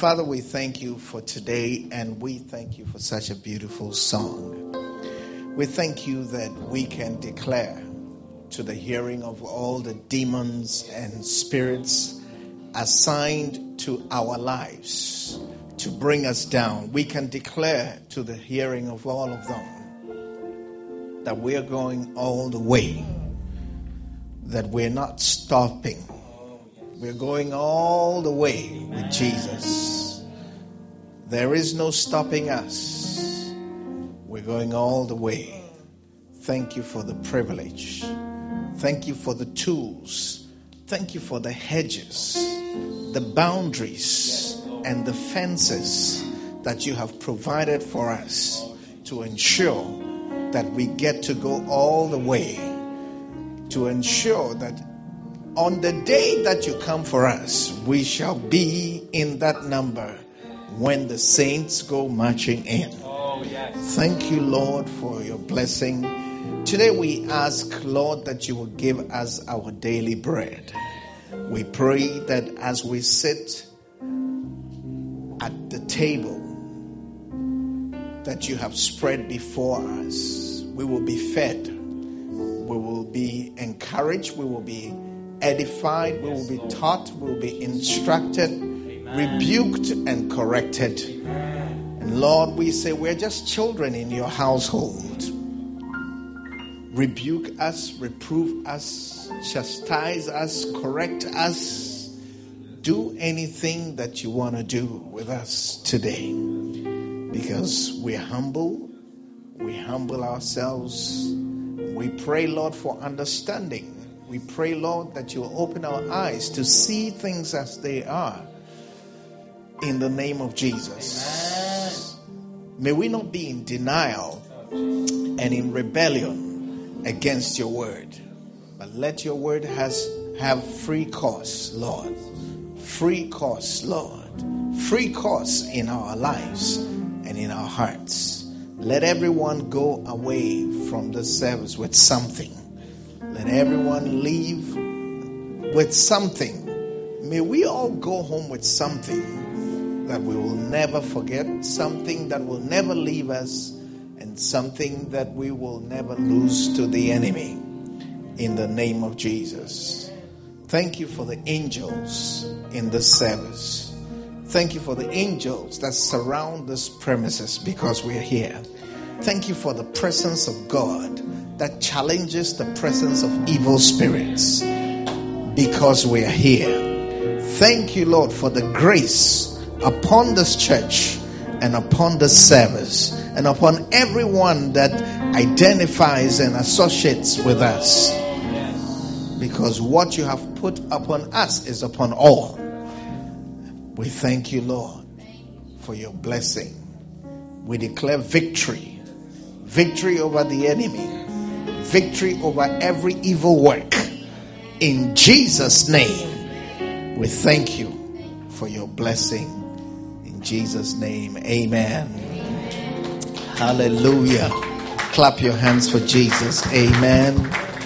Father, we thank you for today, and we thank you for such a beautiful song. We thank you that we can declare to the hearing of all the demons and spirits assigned to our lives to bring us down. We can declare to the hearing of all of them that we are going all the way, that we're not stopping. We're going all the way with Jesus. There is no stopping us. We're going all the way. Thank you for the privilege. Thank you for the tools. Thank you for the hedges, the boundaries, and the fences that you have provided for us to ensure that we get to go all the way, to ensure that on the day that you come for us, we shall be in that number when the saints go marching in. Oh, yes. Thank you, Lord, for your blessing. Today we ask, Lord, that you will give us our daily bread. We pray that as we sit at the table that you have spread before us, we will be fed. We will be encouraged. We will be edified, we will be taught, we will be instructed, rebuked, and corrected. And Lord, we say we're just children in your household. Rebuke us, reprove us, chastise us, correct us. Do anything that you want to do with us today. Because we're humble, we humble ourselves. We pray, Lord, for understanding. We pray, Lord, that you will open our eyes to see things as they are. In the name of Jesus. Amen. May we not be in denial and in rebellion against your word. But let your word have free course, Lord. Free course, Lord. Free course in our lives and in our hearts. Let everyone go away from the service with something. Let everyone leave with something. May we all go home with something that we will never forget, something that will never leave us, and something that we will never lose to the enemy. In the name of Jesus. Thank you for the angels in this service. Thank you for the angels that surround this premises because we are here. Thank you for the presence of God that challenges the presence of evil spirits because we are here. Thank you, Lord, for the grace upon this church and upon this service and upon everyone that identifies and associates with us. Because what you have put upon us is upon all. We thank you, Lord, for your blessing. We declare victory. Victory over the enemy. Victory over every evil work. In Jesus' name, we thank you for your blessing. In Jesus' name, amen. Hallelujah. Clap your hands for Jesus. Amen.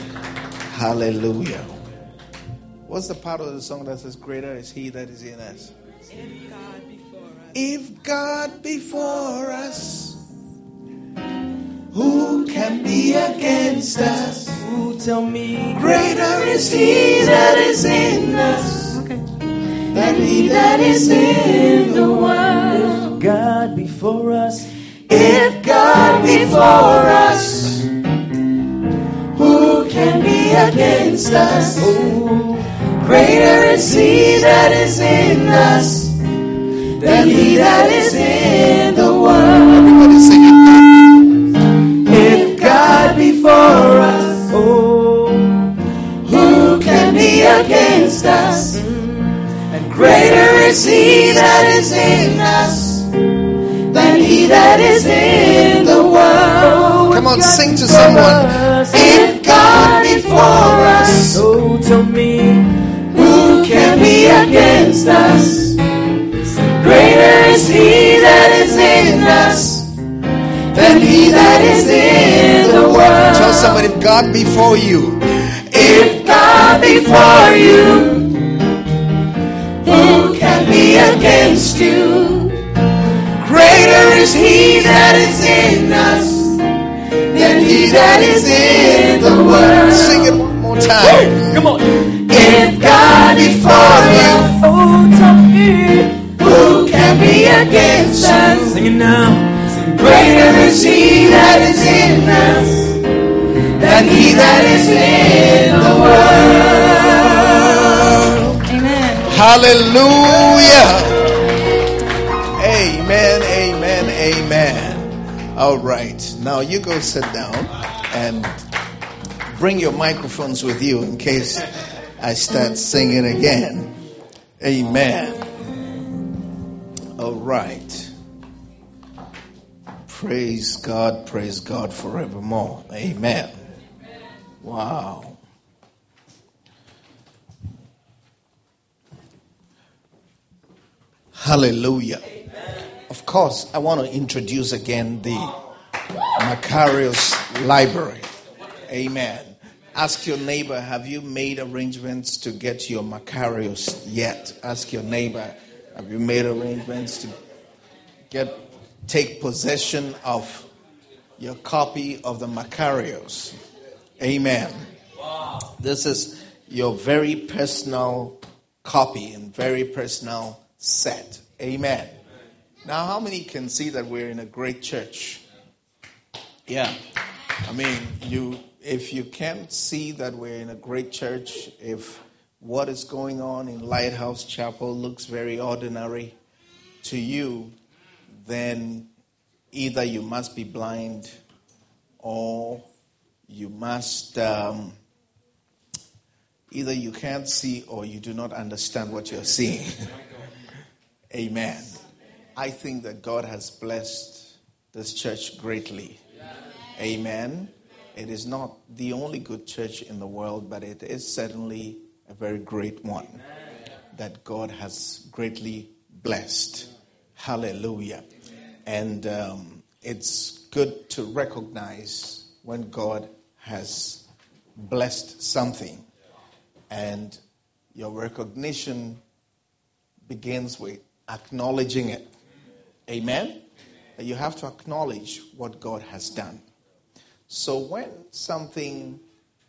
Hallelujah. What's the part of the song that says, greater is he that is in us? If God before us, who can be against us? Who tell me greater is he that is in us than he that is in the world. If God before us, if God before us, who can be against us? oh, Greater is he that is in us than he that is in the world. Everybody sing it. If God before us, oh, who can be against us? And greater is he that is in us than he that is in the world. Come on, sing to someone. If God before us, oh, tell me who can be against us? Greater is he that is in us than he that is in the world. Tell somebody, if God before you, if God before you, who can be against you? is he that is in us than he that is in the world. Sing it one more time. Come on. If God be for you, Oh, tell me, who can be against us? sing it now. Greater is he that is in us than he that is in the world. Amen. Hallelujah. Amen, amen, amen. All right. Now you go sit down and bring your microphones with you in case I start singing again. Amen. All right. Praise God forevermore. Amen. Wow. Hallelujah. Of course, I want to introduce again the Macarius Library. Amen. Ask your neighbor, have you made arrangements to get your Macarius yet? Ask your neighbor, have you made arrangements to take possession of your copy of the Macarius? Amen. This is your very personal copy and very personal set. Amen. Now, how many can see that we're in a great church? Yeah. I mean, if you can't see that we're in a great church, if what is going on in Lighthouse Chapel looks very ordinary to you, then either you must be blind or you must, either you can't see or you do not understand what you're seeing. Amen. I think that God has blessed this church greatly. Amen. It is not the only good church in the world, but it is certainly a very great one that God has greatly blessed. Hallelujah. And it's good to recognize when God has blessed something. And your recognition begins with acknowledging it. Amen? You have to acknowledge what God has done. So when something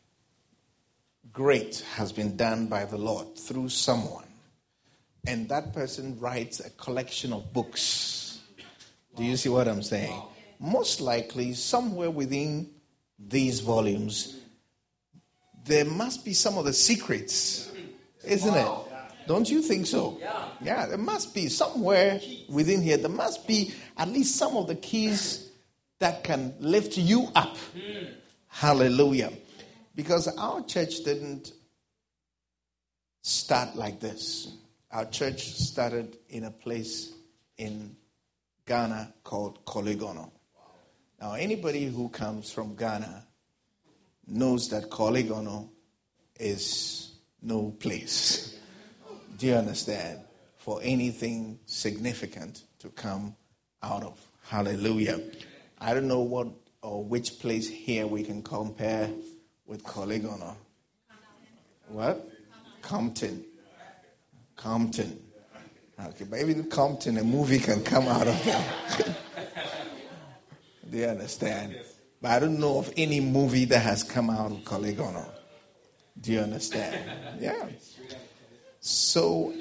great has been done by the Lord through someone, and that person writes a collection of books, do you see what I'm saying? Most likely, somewhere within these volumes, there must be some of the secrets, isn't it? Don't you think so? Yeah, there must be somewhere within here. There must be at least some of the keys that can lift you up. Hallelujah. Because our church didn't start like this. Our church started in a place in Ghana called Koligono. Now, anybody who comes from Ghana knows that Koligono is no place. Do you understand? For anything significant to come out of. Hallelujah. I don't know what or which place here we can compare with Koligono. What? Compton. Okay, but even Compton, a movie can come out of there. Do you understand? But I don't know of any movie that has come out of Koligono. Do you understand? Yeah. So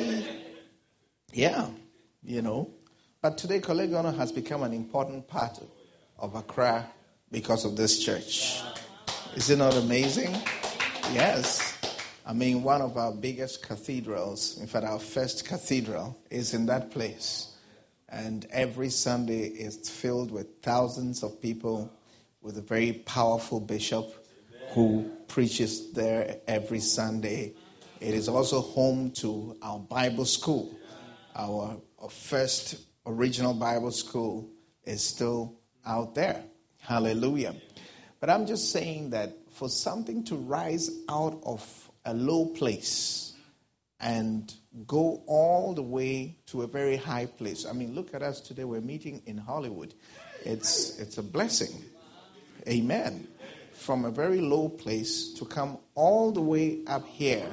but today Koligono has become an important part of Accra because of this church. Is it not amazing? Yes. I mean, one of our biggest cathedrals, in fact, our first cathedral is in that place. And every Sunday is filled with thousands of people with a very powerful bishop who preaches there every Sunday. It is also home to our Bible school. Our first original Bible school is still out there. Hallelujah. But I'm just saying that for something to rise out of a low place and go all the way to a very high place. I mean, look at us today. We're meeting in Hollywood. It's a blessing. Amen. From a very low place to come all the way up here,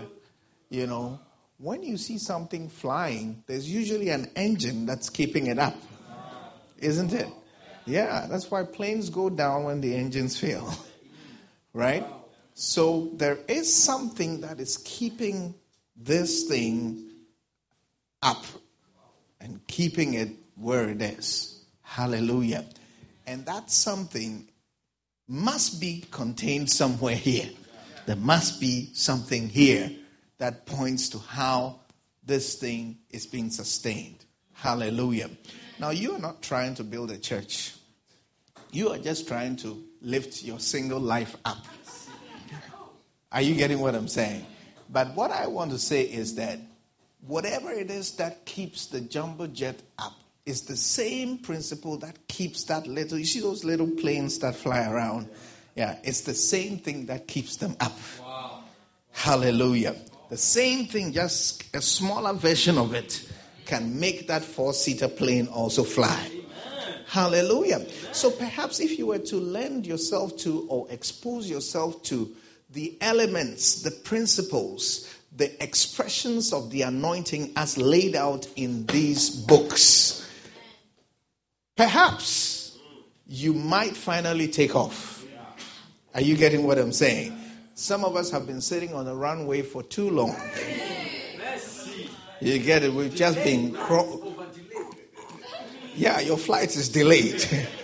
when you see something flying, there's usually an engine that's keeping it up. Isn't it? Yeah, that's why planes go down when the engines fail. Right? So there is something that is keeping this thing up and keeping it where it is. Hallelujah. And that something must be contained somewhere here. There must be something here that points to how this thing is being sustained. Hallelujah. Now, you are not trying to build a church. You are just trying to lift your single life up. Are you getting what I'm saying? But what I want to say is that whatever it is that keeps the jumbo jet up is the same principle that keeps that little, you see those little planes that fly around? Yeah, it's the same thing that keeps them up. Wow. Hallelujah. The same thing, just a smaller version of it, can make that 4-seater plane also fly. Amen. Hallelujah. So perhaps if you were to lend yourself to or expose yourself to the elements, the principles, the expressions of the anointing as laid out in these books, perhaps you might finally take off. Are you getting what I'm saying? Some of us have been sitting on the runway for too long. You get it? We've just been... Yeah, your flight is delayed.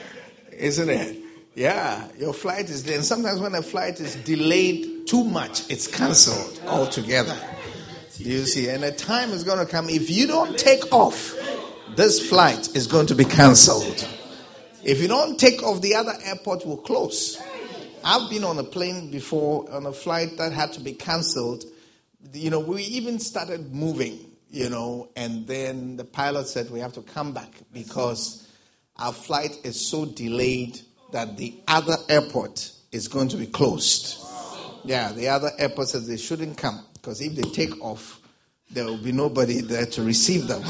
Isn't it? Yeah, your flight is delayed. And sometimes when a flight is delayed too much, it's cancelled altogether. Do you see? And a time is going to come. If you don't take off, this flight is going to be cancelled. If you don't take off, the other airport will close. I've been on a plane before, on a flight that had to be cancelled. You know, we even started moving, you know, and then the pilot said we have to come back because our flight is so delayed that the other airport is going to be closed. Yeah, the other airport says they shouldn't come because if they take off, there will be nobody there to receive them.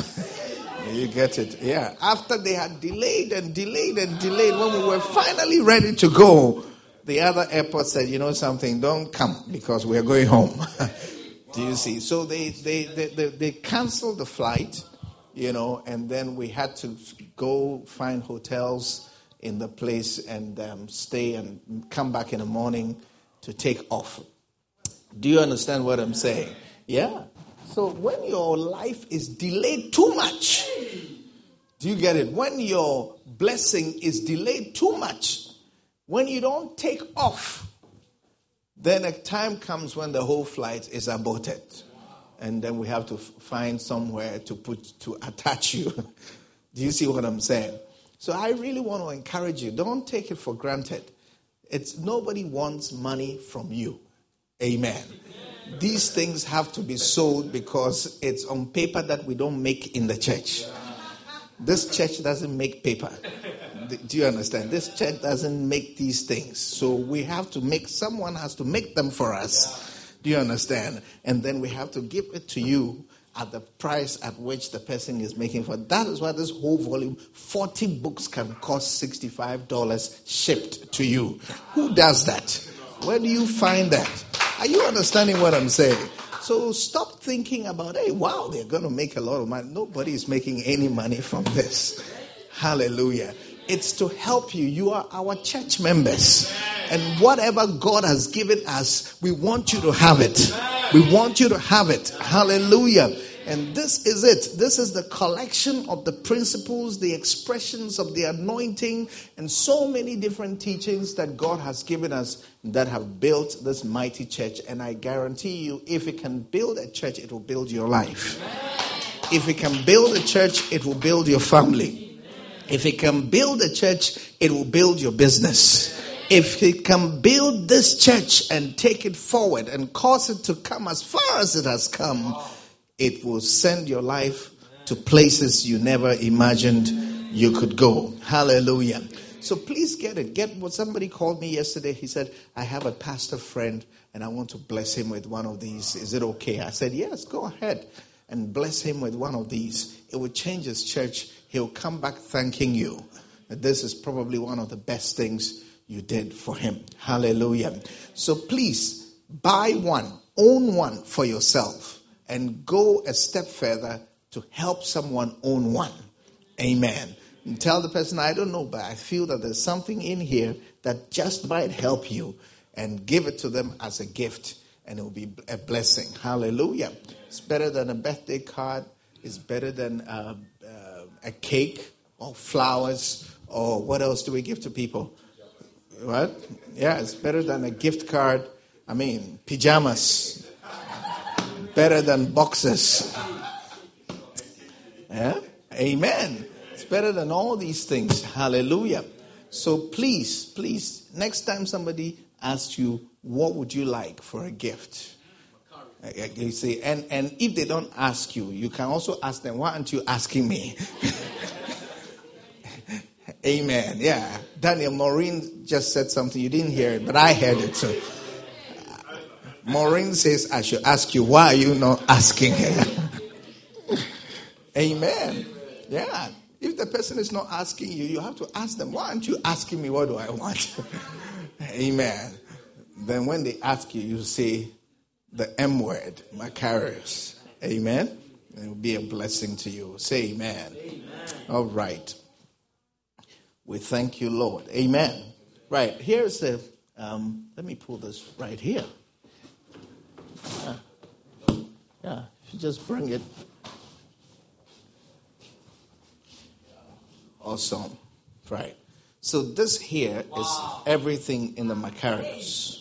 You get it? Yeah. After they had delayed and delayed and delayed, when we were finally ready to go, the other airport said, you know something, don't come because we're going home. Do you see? So they canceled the flight, you know, and then we had to go find hotels in the place and stay and come back in the morning to take off. Do you understand what I'm saying? Yeah. So when your life is delayed too much, do you get it? When your blessing is delayed too much, when you don't take off, then a time comes when the whole flight is aborted. And then we have to find somewhere to attach you. Do you see what I'm saying? So I really want to encourage you. Don't take it for granted. Nobody wants money from you. Amen. These things have to be sold because it's on paper that we don't make in the church. This church doesn't make paper. Do you understand? This church doesn't make these things. So we have to someone has to make them for us. Do you understand? And then we have to give it to you at the price at which the person is making for. That is why this whole volume, 40 books can cost $65 shipped to you. Who does that? Where do you find that? Are you understanding what I'm saying? So stop thinking about, hey, wow, they're going to make a lot of money. Nobody is making any money from this. Hallelujah. It's to help you. You are our church members. And whatever God has given us, we want you to have it. We want you to have it. Hallelujah. And this is it. This is the collection of the principles, the expressions of the anointing, and so many different teachings that God has given us that have built this mighty church. And I guarantee you, if it can build a church, it will build your life. If it can build a church, it will build your family. If it can build a church, it will build your business. If it can build this church and take it forward and cause it to come as far as it has come, it will send your life to places you never imagined you could go. Hallelujah. So please get it. Get what somebody called me yesterday. He said, I have a pastor friend and I want to bless him with one of these. Is it okay? I said, yes, go ahead and bless him with one of these. It will change his church. He'll come back thanking you. This is probably one of the best things you did for him. Hallelujah. So please buy one, own one for yourself, and go a step further to help someone own one. Amen. And tell the person, I don't know, but I feel that there's something in here that just might help you, and give it to them as a gift, and it will be a blessing. Hallelujah. It's better than a birthday card. It's better than a cake or flowers, or what else do we give to people? What? Yeah, it's better than a gift card. I mean, pajamas. Better than boxes. Yeah? Amen. It's better than all these things. Hallelujah. So please, next time somebody asks you, what would you like for a gift? You say, and if they don't ask you, you can also ask them, why aren't you asking me? Amen. Yeah. Daniel, Maureen just said something. You didn't hear it, but I heard it. So Maureen says, I should ask you, why are you not asking her? Amen. Yeah. If the person is not asking you, you have to ask them, why aren't you asking me, what do I want? Amen. Then when they ask you, you say the M word, Macarius. Amen. It will be a blessing to you. Say amen. Amen. All right. We thank you, Lord. Amen. Right. Here's the, let me pull this right here. Yeah. If you just bring it. Awesome. Right. So this here is everything in the Macarius.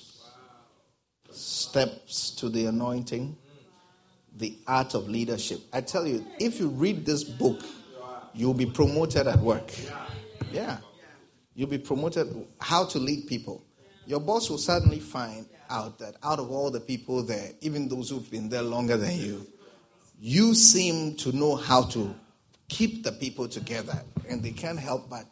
Steps to the anointing, the art of leadership. I tell you, if you read this book, you'll be promoted at work. Yeah. You'll be promoted. How to lead people. Your boss will suddenly find out that out of all the people there, even those who've been there longer than you, you seem to know how to keep the people together, and they can't help but.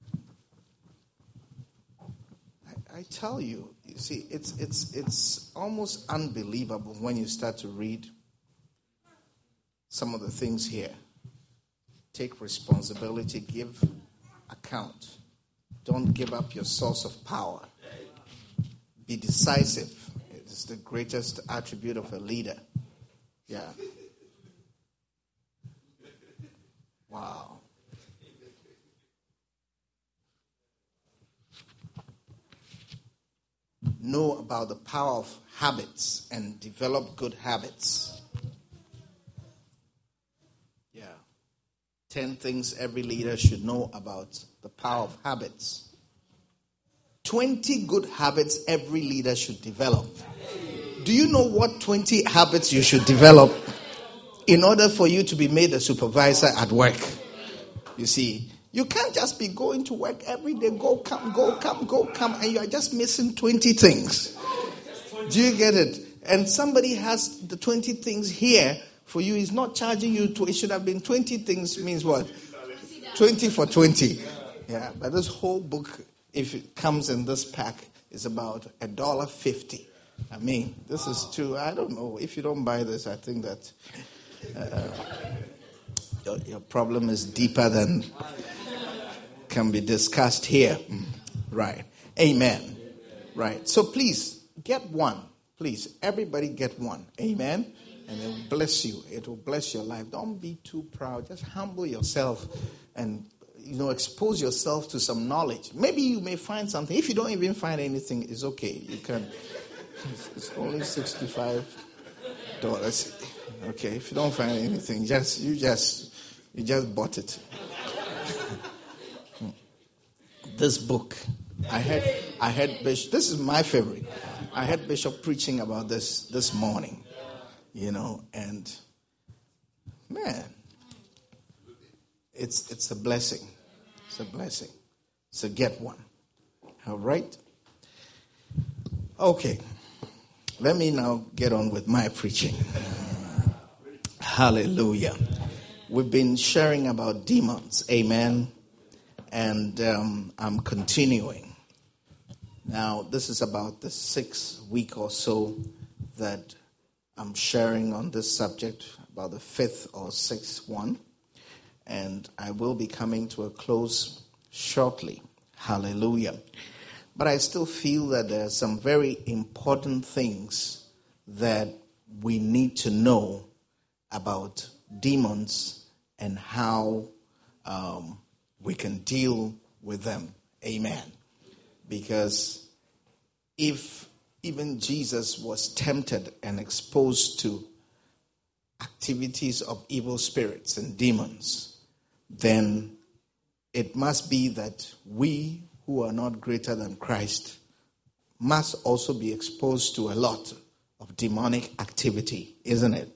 I tell you, you see, it's almost unbelievable when you start to read some of the things here. Take responsibility, give account. Don't give up your source of power. Be decisive. It is the greatest attribute of a leader. Yeah. Wow. Know about the power of habits and develop good habits. Yeah. 10 things every leader should know about the power of habits. 20 good habits every leader should develop. Do you know what 20 habits you should develop in order for you to be made a supervisor at work? You see, you can't just be going to work every day, go, come, and you are just missing 20 things. Do you get it? And somebody has the 20 things here for you. He's not charging you to, it should have been 20 things means what? 20 for 20. Yeah, but this whole book, if it comes in this pack, is about $1.50. I mean, this is too, I don't know. If you don't buy this, I think that your problem is deeper than can be discussed here. Right. Amen. Right. So please, get one. Please, everybody get one. Amen. And it will bless you. It will bless your life. Don't be too proud. Just humble yourself and, expose yourself to some knowledge. Maybe you may find something. If you don't even find anything, it's okay. You can. It's only $65. Okay. If you don't find anything, you just bought it. This book, I had Bishop. This is my favorite. I had Bishop preaching about this morning, and man, it's a blessing. It's a blessing. So get one. All right. Okay. Let me now get on with my preaching. Hallelujah. We've been sharing about demons. Amen. And I'm continuing. Now, this is about the 6th week or so that I'm sharing on this subject, about the 5th or 6th one. And I will be coming to a close shortly. Hallelujah. But I still feel that there are some very important things that we need to know about demons and how we can deal with them. Amen. Because if even Jesus was tempted and exposed to activities of evil spirits and demons, then it must be that we who are not greater than Christ must also be exposed to a lot of demonic activity, isn't it?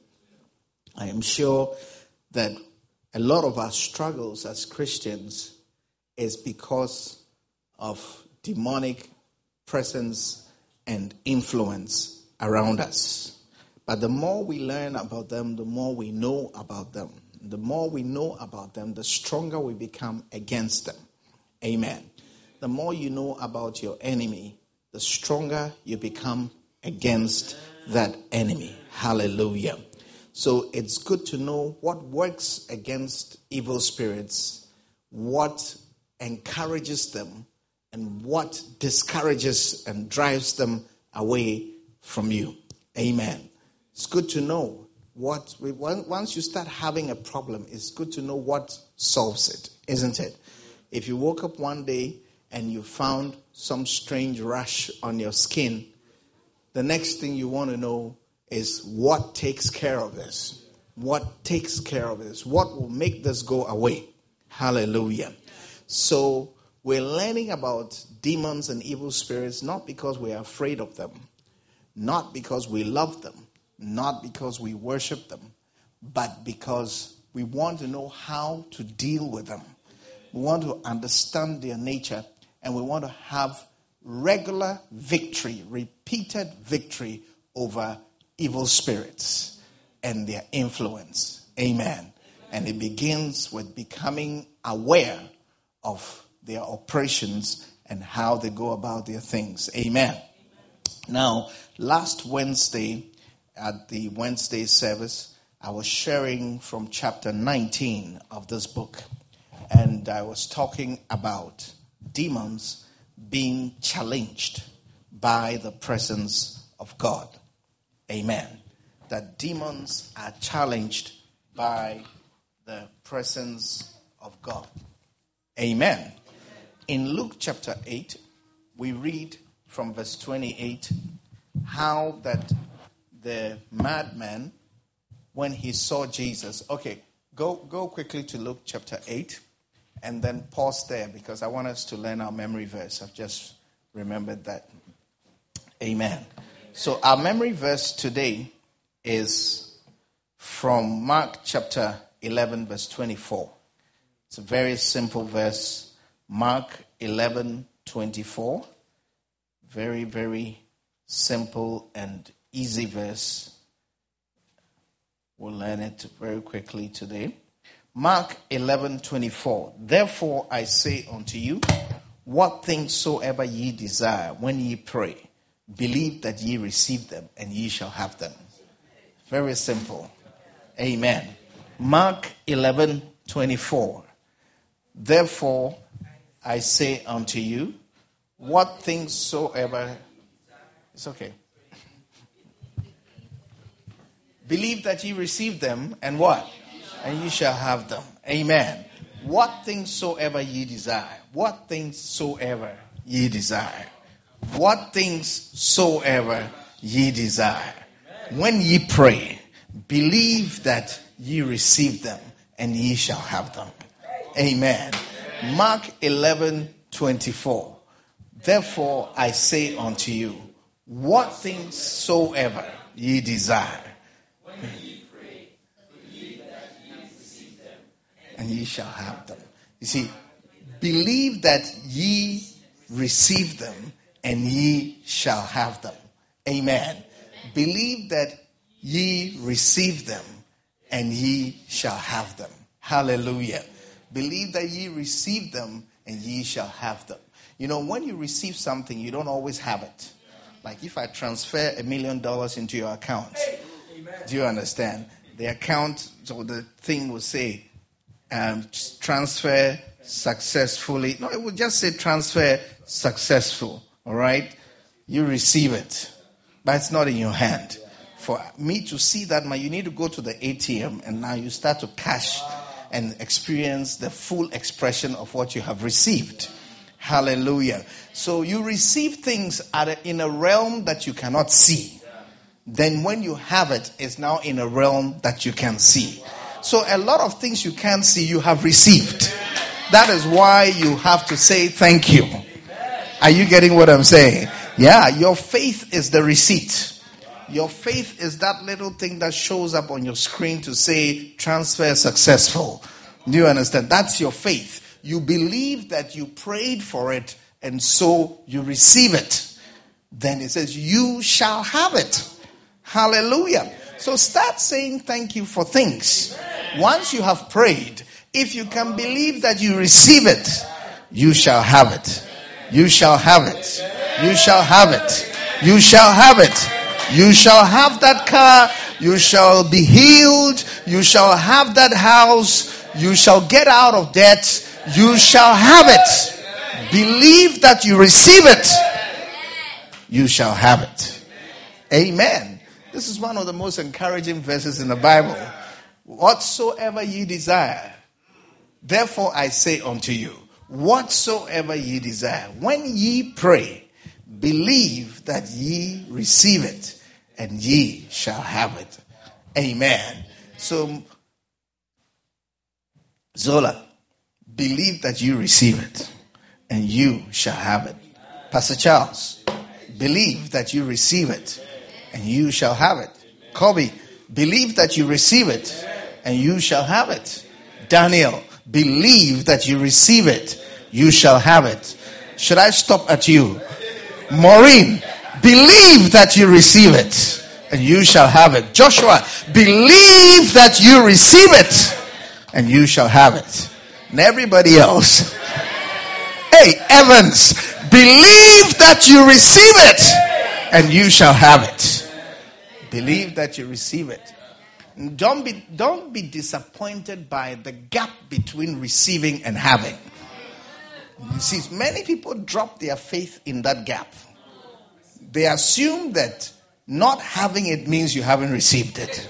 I am sure that a lot of our struggles as Christians is because of demonic presence and influence around us. But the more we learn about them, the more we know about them. The more we know about them, the stronger we become against them. Amen. The more you know about your enemy, the stronger you become against that enemy. Hallelujah. So it's good to know what works against evil spirits, what encourages them, and what discourages and drives them away from you. Amen. It's good to know once you start having a problem, it's good to know what solves it, isn't it? If you woke up one day and you found some strange rash on your skin, the next thing you want to know is what takes care of this? What takes care of this? What will make this go away? Hallelujah. So we're learning about demons and evil spirits not because we are afraid of them, not because we love them, not because we worship them, but because we want to know how to deal with them. We want to understand their nature, and we want to have regular victory, repeated victory over evil spirits and their influence. Amen. And it begins with becoming aware of their operations and how they go about their things. Amen. Now, last Wednesday, at the Wednesday service, I was sharing from chapter 19 of this book. And I was talking about demons being challenged by the presence of God. Amen. That demons are challenged by the presence of God. Amen. In Luke chapter 8, we read from verse 28 how that the madman, when he saw Jesus. Okay, go quickly to Luke chapter 8 and then pause there because I want us to learn our memory verse. I've just remembered that. Amen. So our memory verse today is from Mark chapter 11 verse 24. It's a very simple verse. Mark 11:24. Very, very simple and easy verse. We'll learn it very quickly today. Mark 11:24. Therefore I say unto you, what things soever ye desire when ye pray, believe that ye receive them, and ye shall have them. Very simple. Amen. Mark 11:24. Therefore I say unto you, what things soever... It's okay. Believe that ye receive them, and what? And ye shall have them. Amen. What things soever ye desire. What things soever ye desire. What things soever ye desire. When ye pray, believe that ye receive them, and ye shall have them. Amen. Mark 11:24. Therefore I say unto you, what things soever ye desire. When ye pray, believe that ye receive them, and ye shall have them. You see, believe that ye receive them, and ye shall have them. Amen. Believe that ye receive them, and ye shall have them. Hallelujah. Believe that ye receive them, and ye shall have them. You know, when you receive something, you don't always have it. Like if I transfer $1 million into your account, do you understand? The account, so the thing will say, transfer successfully. No, it will just say transfer successful. All right? You receive it, but it's not in your hand. For me to see that, you need to go to the ATM, and now you start to cash and experience the full expression of what you have received. Hallelujah. So you receive things in a realm that you cannot see. Then when you have it, it's now in a realm that you can see. So a lot of things you can't see, you have received. That is why you have to say thank you. Are you getting what I'm saying? Yeah, your faith is the receipt. Your faith is that little thing that shows up on your screen to say transfer successful. Do you understand? That's your faith. You believe that you prayed for it and so you receive it. Then it says you shall have it. Hallelujah. So start saying thank you for things. Once you have prayed, if you can believe that you receive it, you shall have it. You shall have it. You shall have it. You shall have it. You shall have that car. You shall be healed. You shall have that house. You shall get out of debt. You shall have it. Believe that you receive it. You shall have it. Amen. This is one of the most encouraging verses in the Bible. Whatsoever ye desire, therefore I say unto you, whatsoever ye desire, when ye pray, believe that ye receive it, and ye shall have it. Amen. So, Zola, believe that you receive it, and you shall have it. Pastor Charles, believe that you receive it, and you shall have it. Kobe, believe that you receive it, and you shall have it. Daniel, believe that you receive it, you shall have it. Should I stop at you? Maureen, believe that you receive it, and you shall have it. Joshua, believe that you receive it, and you shall have it. And everybody else, hey, Evans, believe that you receive it, and you shall have it. Believe that you receive it. Don't be disappointed by the gap between receiving and having. You see, many people drop their faith in that gap. They assume that not having it means you haven't received it.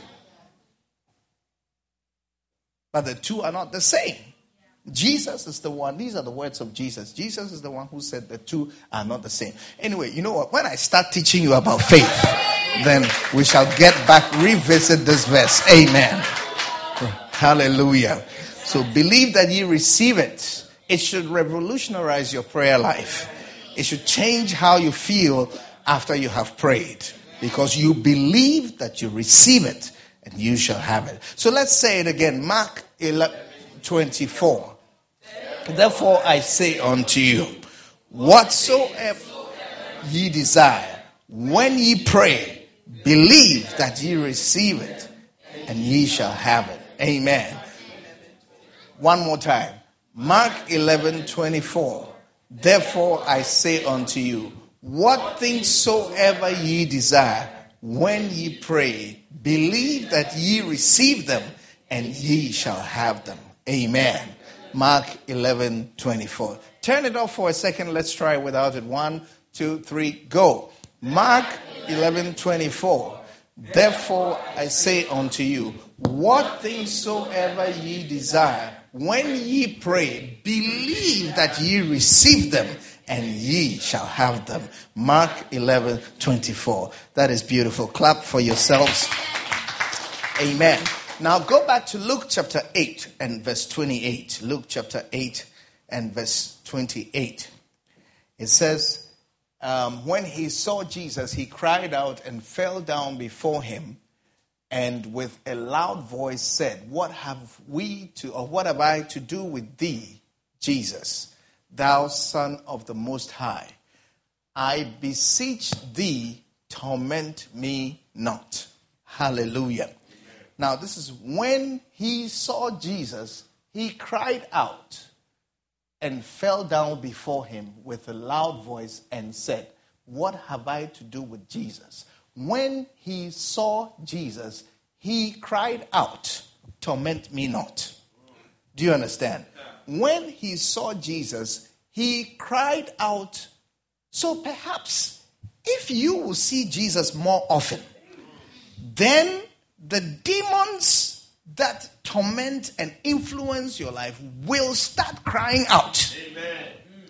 But the two are not the same. Jesus is the one. These are the words of Jesus. Jesus is the one who said the two are not the same. Anyway, you know what? When I start teaching you about faith, then we shall get back, revisit this verse. Amen. Hallelujah. So believe that you receive it. It should revolutionize your prayer life. It should change how you feel after you have prayed. Because you believe that you receive it and you shall have it. So let's say it again. Mark 11:24. Therefore I say unto you, whatsoever ye desire, when ye pray, believe that ye receive it, and ye shall have it. Amen. One more time. Mark 11:24. Therefore I say unto you, what things soever ye desire, when ye pray, believe that ye receive them, and ye shall have them. Amen. Mark 11:24. Turn it off for a second. Let's try it without it. 1, 2, 3, go. Mark 11:24. Therefore I say unto you, what things soever ye desire, when ye pray, believe that ye receive them, and ye shall have them. Mark 11:24. That is beautiful. Clap for yourselves. Amen. Now go back to Luke chapter 8 and verse 28. Luke chapter 8 and verse 28. It says, when he saw Jesus, he cried out and fell down before him, and with a loud voice said, what have I to do with thee, Jesus, thou Son of the Most High? I beseech thee, torment me not. Hallelujah. Now this is when he saw Jesus, he cried out and fell down before him with a loud voice and said, what have I to do with Jesus? When he saw Jesus, he cried out, torment me not. Do you understand? When he saw Jesus, he cried out. So perhaps if you will see Jesus more often, then the demons that torment and influence your life will start crying out. Amen.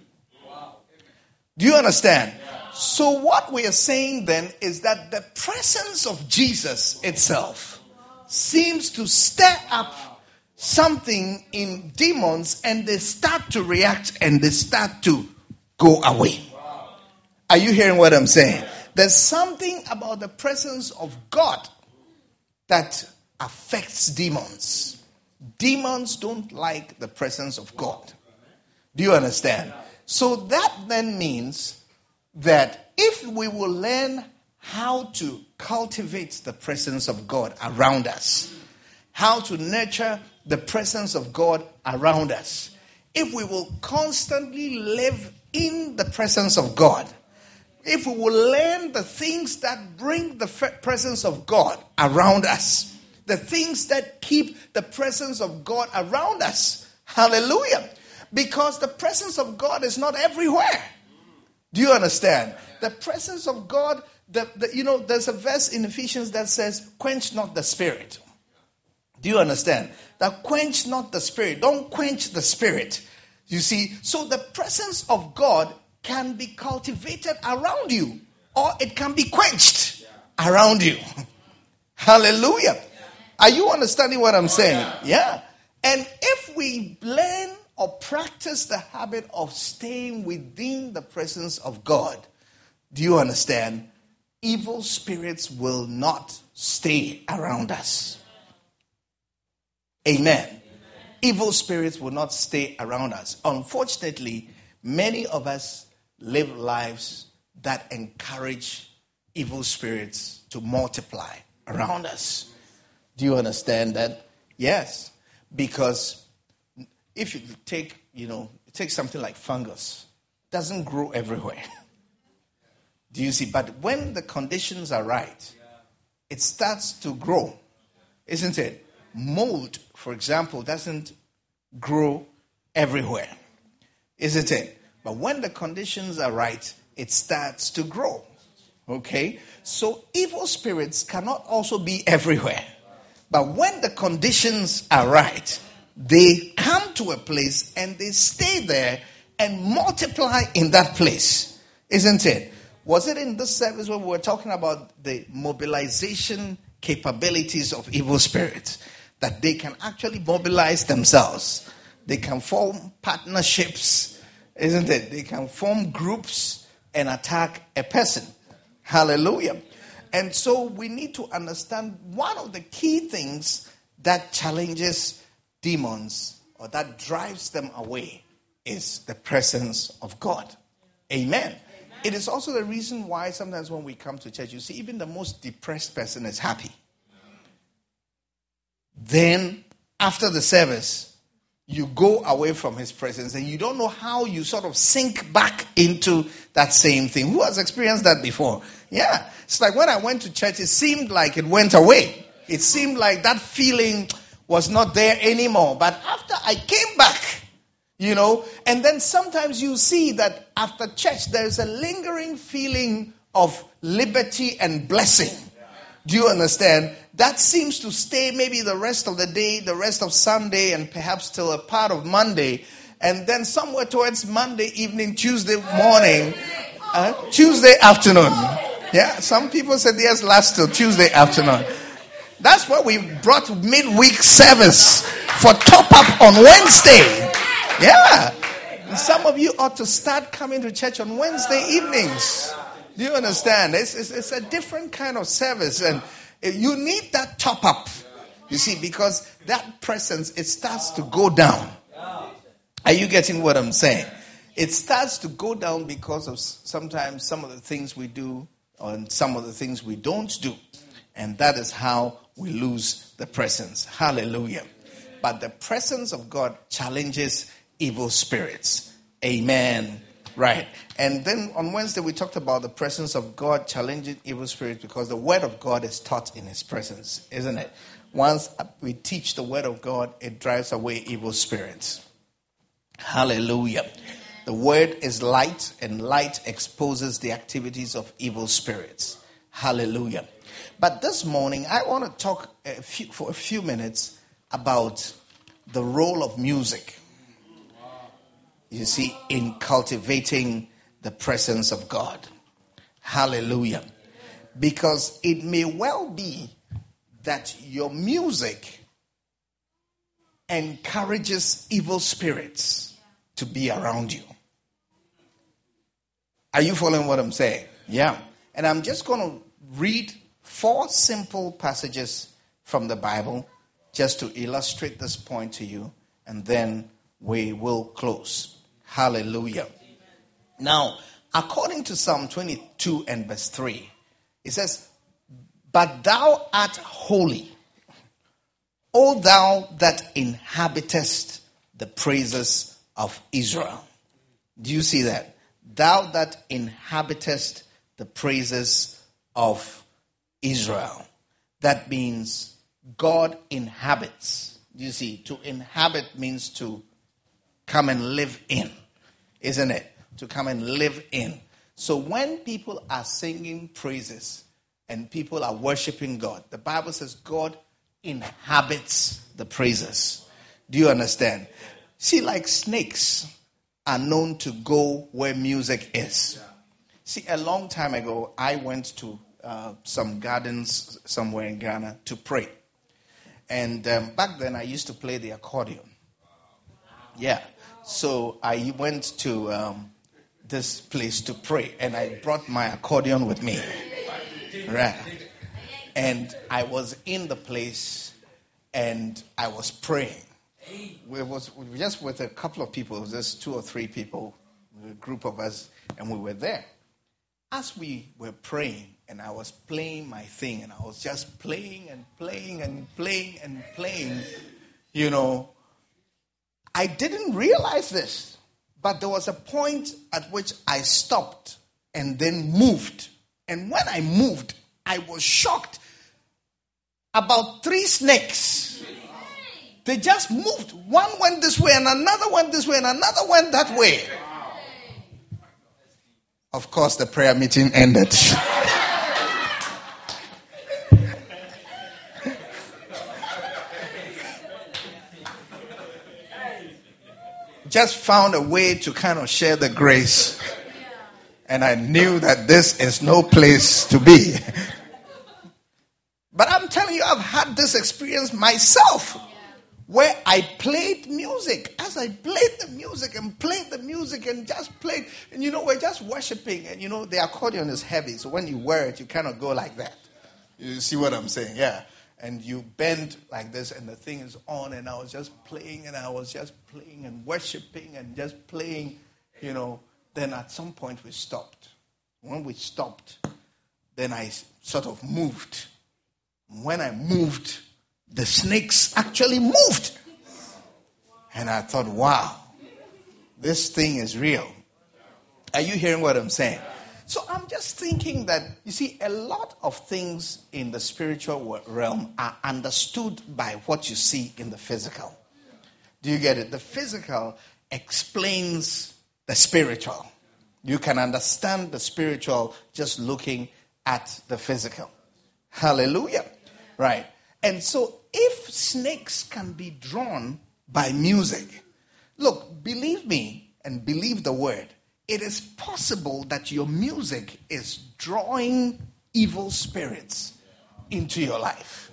Do you understand? Yeah. So what we are saying then is that the presence of Jesus itself seems to stir up something in demons, and they start to react and they start to go away. Are you hearing what I'm saying? There's something about the presence of God that affects demons. Demons don't like the presence of God. Do you understand? So that then means that if we will learn how to cultivate the presence of God around us, how to nurture the presence of God around us, if we will constantly live in the presence of God, if we will learn the things that bring the presence of God around us, the things that keep the presence of God around us, hallelujah, because the presence of God is not everywhere. Do you understand? The presence of God, there's a verse in Ephesians that says, quench not the spirit. Do you understand? That quench not the spirit. Don't quench the spirit. You see, so the presence of God can be cultivated around you, or it can be quenched around you. Hallelujah. Are you understanding what I'm saying? Yeah. And if we learn or practice the habit of staying within the presence of God, do you understand? Evil spirits will not stay around us. Amen. Evil spirits will not stay around us. Unfortunately, many of us live lives that encourage evil spirits to multiply around us. Do you understand that? Yes. Because if you take something like fungus, it doesn't grow everywhere. Do you see? But when the conditions are right, it starts to grow, isn't it? Mold, for example, doesn't grow everywhere, isn't it? But when the conditions are right, it starts to grow. Okay? So evil spirits cannot also be everywhere. But when the conditions are right, they come to a place and they stay there and multiply in that place, isn't it? Was it in this service where we were talking about the mobilization capabilities of evil spirits? That they can actually mobilize themselves. They can form partnerships, isn't it? They can form groups and attack a person. Hallelujah. And so we need to understand one of the key things that challenges demons or that drives them away is the presence of God. Amen. It is also the reason why sometimes when we come to church, you see even the most depressed person is happy. Then, after the service, you go away from his presence and you don't know how you sort of sink back into that same thing. Who has experienced that before? Yeah. It's like when I went to church, it seemed like it went away. It seemed like that feeling was not there anymore. But after I came back, and then sometimes you see that after church, there's a lingering feeling of liberty and blessing. Do you understand? That seems to stay maybe the rest of the day, the rest of Sunday, and perhaps till a part of Monday. And then somewhere towards Monday evening, Tuesday morning, Tuesday afternoon. Yeah, some people said theirs last till Tuesday afternoon. That's why we brought midweek service for top up on Wednesday. Yeah. And some of you ought to start coming to church on Wednesday evenings. Do you understand? It's a different kind of service, and you need that top up. You see, because that presence, it starts to go down. Are you getting what I'm saying? It starts to go down because of sometimes some of the things we do and some of the things we don't do. And that is how we lose the presence. Hallelujah. But the presence of God challenges evil spirits. Amen. Right. And then on Wednesday we talked about the presence of God challenging evil spirits because the word of God is taught in his presence, isn't it? Once we teach the word of God, it drives away evil spirits. Hallelujah. The word is light, and light exposes the activities of evil spirits. Hallelujah. But this morning I want to talk for a few minutes about the role of music, you see, in cultivating the presence of God. Hallelujah. Because it may well be that your music encourages evil spirits to be around you. Are you following what I'm saying? Yeah. And I'm just going to read 4 simple passages from the Bible just to illustrate this point to you, and then we will close. Hallelujah. Now, according to Psalm 22 and verse 3, it says, "But thou art holy, O thou that inhabitest the praises of Israel." Do you see that? Thou that inhabitest the praises of Israel. That means God inhabits. You see, to inhabit means to come and live in, isn't it? To come and live in. So when people are singing praises and people are worshiping God, the Bible says God inhabits the praises. Do you understand? See, like snakes are known to go where music is. See, a long time ago, I went to some gardens somewhere in Ghana to pray. And back then, I used to play the accordion. Yeah. So I went to this place to pray, and I brought my accordion with me. Right. And I was in the place, and I was praying. We were just with a couple of people, just 2 or 3 people, a group of us, and we were there. As we were praying, and I was playing my thing, and I was just playing and playing and playing and playing, you know, I didn't realize this, but there was a point at which I stopped and then moved. And when I moved, I was shocked. About 3 snakes. They just moved. One went this way and another went this way and another went that way. Of course, the prayer meeting ended. Just found a way to kind of share the grace. And I knew that this is no place to be. But I'm telling you, I've had this experience myself, where I played music. As I played the music and just played, and you know, we're just worshiping, and you know, the accordion is heavy, so when you wear it, you kind of go like that. You see what I'm saying? Yeah. And you bend like this, and the thing is on, and I was just playing, and I was just playing and worshiping and just playing, you know. Then at some point we stopped. When we stopped, then I sort of moved. When I moved, the snakes actually moved. And I thought, wow, this thing is real. Are you hearing what I'm saying? So I'm just thinking that, you see, a lot of things in the spiritual realm are understood by what you see in the physical. Do you get it? The physical explains the spiritual. You can understand the spiritual just looking at the physical. Hallelujah. Right. And so if snakes can be drawn by music, look, believe me and believe the word. It is possible that your music is drawing evil spirits into your life.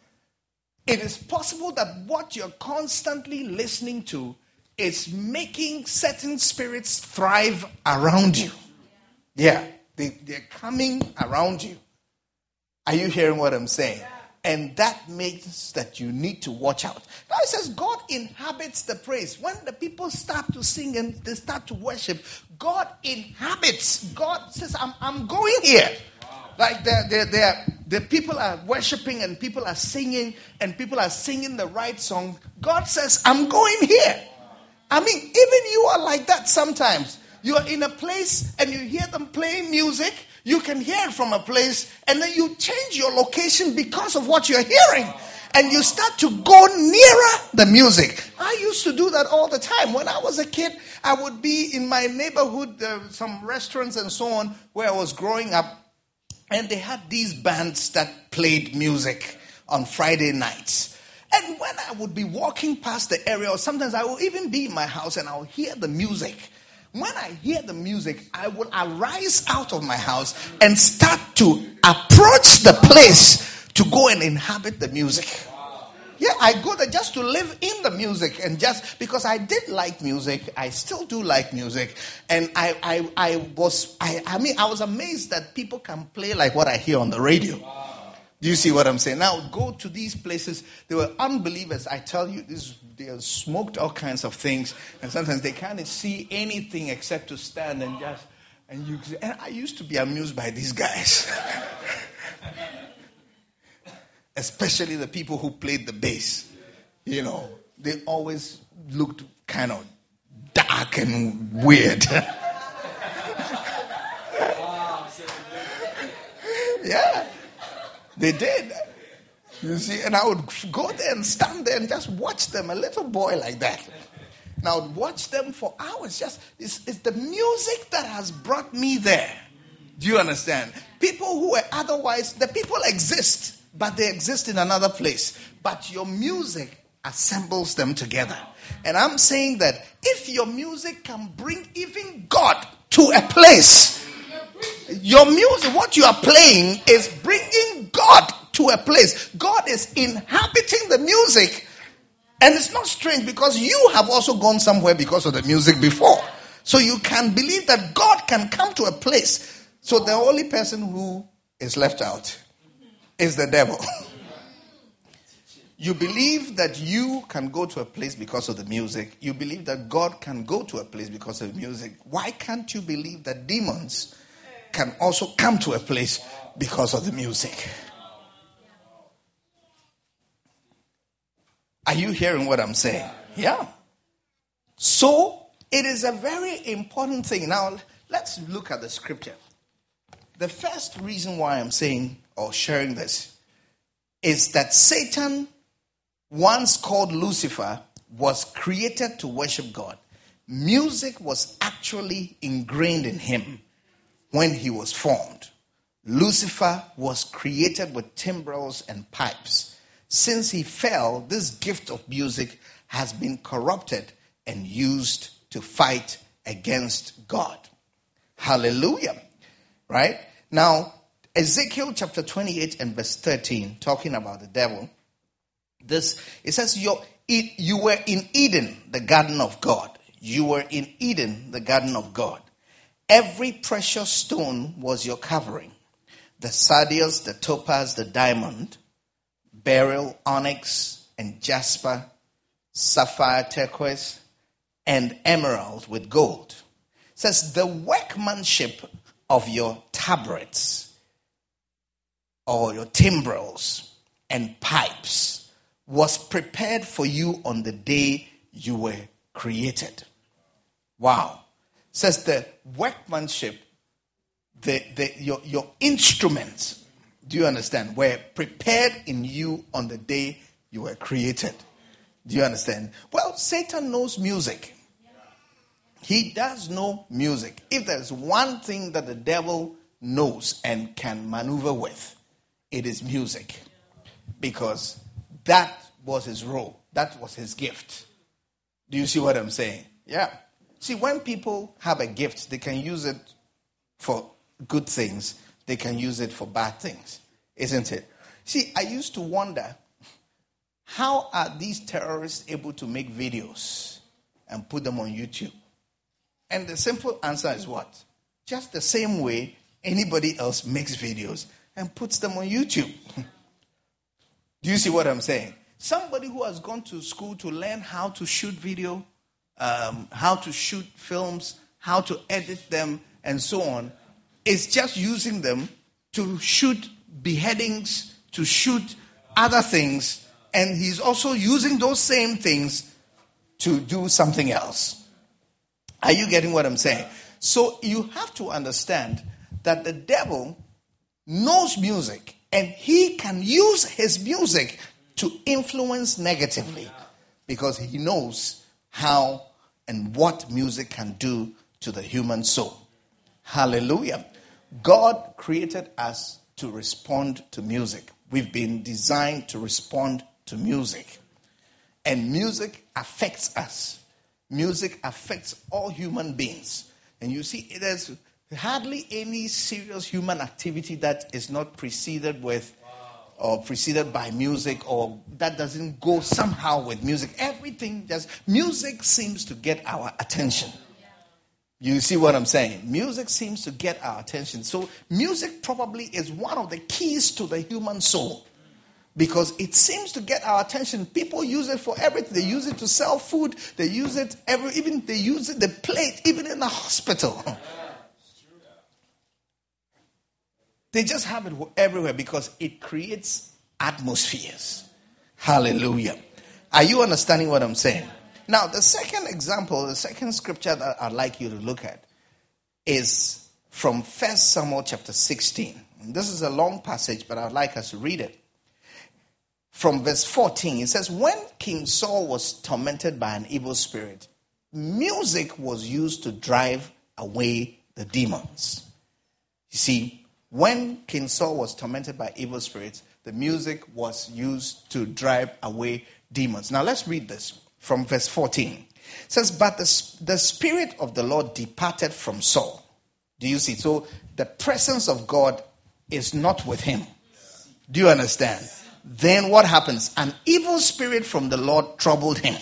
It is possible that what you're constantly listening to is making certain spirits thrive around you. Yeah, they're coming around you. Are you hearing what I'm saying? And that means that you need to watch out. Now it says God inhabits the praise. When the people start to sing and they start to worship, God inhabits. God says, I'm going here. Wow. Like the people are worshiping and people are singing and people are singing the right song. God says, I'm going here. I mean, even you are like that sometimes. You are in a place and you hear them playing music. You can hear it from a place, and then you change your location because of what you're hearing. And you start to go nearer the music. I used to do that all the time. When I was a kid, I would be in my neighborhood, some restaurants and so on, where I was growing up. And they had these bands that played music on Friday nights. And when I would be walking past the area, or sometimes I will even be in my house and I will hear the music. When I hear the music, I will arise out of my house and start to approach the place to go and inhabit the music. Yeah, I go there just to live in the music, and just because I did like music, I still do like music. And I was amazed that people can play like what I hear on the radio. Do you see what I'm saying? Now, go to these places. They were unbelievers. I tell you, they smoked all kinds of things. And sometimes they can't see anything except to stand and just... And I used to be amused by these guys. Especially the people who played the bass. You know, they always looked kind of dark and weird. Yeah. They did. You see, and I would go there and stand there and just watch them, a little boy like that. And I would watch them for hours. It's the music that has brought me there. Do you understand? People who were otherwise, the people exist, but they exist in another place. But your music assembles them together. And I'm saying that if your music can bring even God to a place, your music, what you are playing, is bringing God to a place. God is inhabiting the music. And it's not strange because you have also gone somewhere because of the music before. So you can believe that God can come to a place. So the only person who is left out is the devil. You believe that you can go to a place because of the music. You believe that God can go to a place because of the music. Why can't you believe that demons can also come to a place because of the music? Are you hearing what I'm saying? Yeah. So, it is a very important thing. Now, let's look at the scripture. The first reason why I'm saying or sharing this is that Satan, once called Lucifer, was created to worship God. Music was actually ingrained in him when he was formed. Lucifer was created with timbrels and pipes. Since he fell, this gift of music has been corrupted and used to fight against God. Hallelujah. Right? Now, Ezekiel chapter 28 and verse 13, talking about the devil. It says, you were in Eden, the garden of God. You were in Eden, the garden of God. Every precious stone was your covering. The sardius, the topaz, the diamond, beryl, onyx, and jasper, sapphire, turquoise, and emerald with gold. It says, the workmanship of your tabrets, or your timbrels and pipes, was prepared for you on the day you were created. Wow. It says the workmanship, your instruments, do you understand, were prepared in you on the day you were created. Do you understand? Well, Satan knows music. He does know music. If there's one thing that the devil knows and can maneuver with, it is music. Because that was his role. That was his gift. Do you see what I'm saying? Yeah. See, when people have a gift, they can use it for good things. They can use it for bad things. Isn't it? See, I used to wonder, how are these terrorists able to make videos and put them on YouTube? And the simple answer is what? Just the same way anybody else makes videos and puts them on YouTube. Do you see what I'm saying? Somebody who has gone to school to learn how to shoot video, how to shoot films, how to edit them, and so on, is just using them to shoot beheadings, to shoot other things, and he's also using those same things to do something else. Are you getting what I'm saying? So you have to understand that the devil knows music, and he can use his music to influence negatively because he knows how and what music can do to the human soul. Hallelujah. God created us to respond to music. We've been designed to respond to music. And music affects us. Music affects all human beings. And you see, there's hardly any serious human activity that is not preceded with or preceded by music, or that doesn't go somehow with music. Everything music seems to get our attention. You see what I'm saying? Music seems to get our attention. So music probably is one of the keys to the human soul, because it seems to get our attention. People use it for everything. They use it to sell food. They use it they play it even in the hospital. They just have it everywhere because it creates atmospheres. Hallelujah. Are you understanding what I'm saying? Now, the second example, the second scripture that I'd like you to look at is from 1 Samuel chapter 16. This is a long passage, but I'd like us to read it. From verse 14, it says, when King Saul was tormented by an evil spirit, music was used to drive away the demons. You see, when King Saul was tormented by evil spirits, the music was used to drive away demons. Now let's read this from verse 14. It says, but the Spirit of the Lord departed from Saul. Do you see? So the presence of God is not with him. Do you understand? Then what happens? An evil spirit from the Lord troubled him.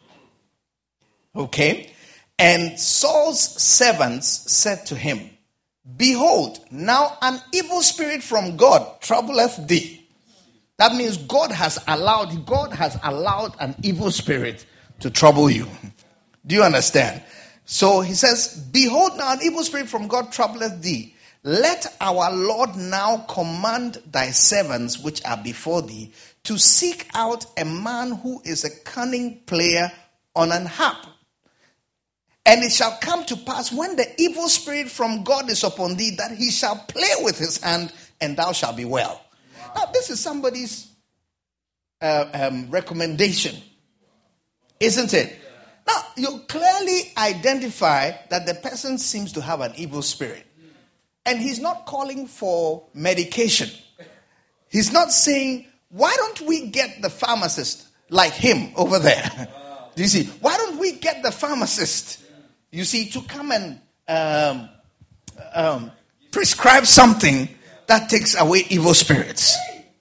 Okay? And Saul's servants said to him, behold, now an evil spirit from God troubleth thee. That means God has allowed an evil spirit to trouble you. Do you understand? So he says, behold, now an evil spirit from God troubleth thee. Let our Lord now command thy servants which are before thee to seek out a man who is a cunning player on an harp. And it shall come to pass when the evil spirit from God is upon thee that he shall play with his hand and thou shalt be well. Wow. Now this is somebody's recommendation, isn't it? Now you clearly identify that the person seems to have an evil spirit. And he's not calling for medication. He's not saying, why don't we get the pharmacist like him over there? Do you see? Why don't we get the pharmacist, you see, to come and prescribe something that takes away evil spirits?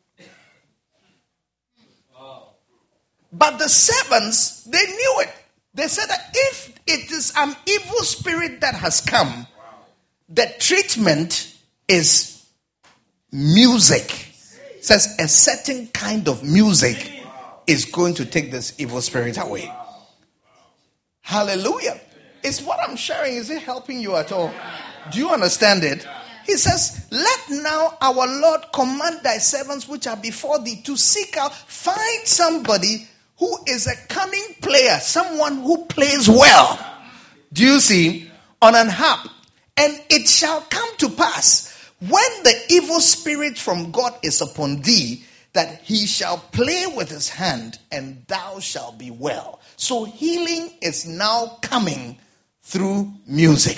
But the servants, they knew it. They said that if it is an evil spirit that has come, the treatment is music. It says a certain kind of music is going to take this evil spirit away. Hallelujah. Is what I'm sharing, is it helping you at all? Do you understand it? He says, let now our Lord command thy servants which are before thee to seek out, find somebody who is a cunning player, someone who plays well. Do you see? On an harp. And it shall come to pass, when the evil spirit from God is upon thee, that he shall play with his hand, and thou shalt be well. So healing is now coming through music.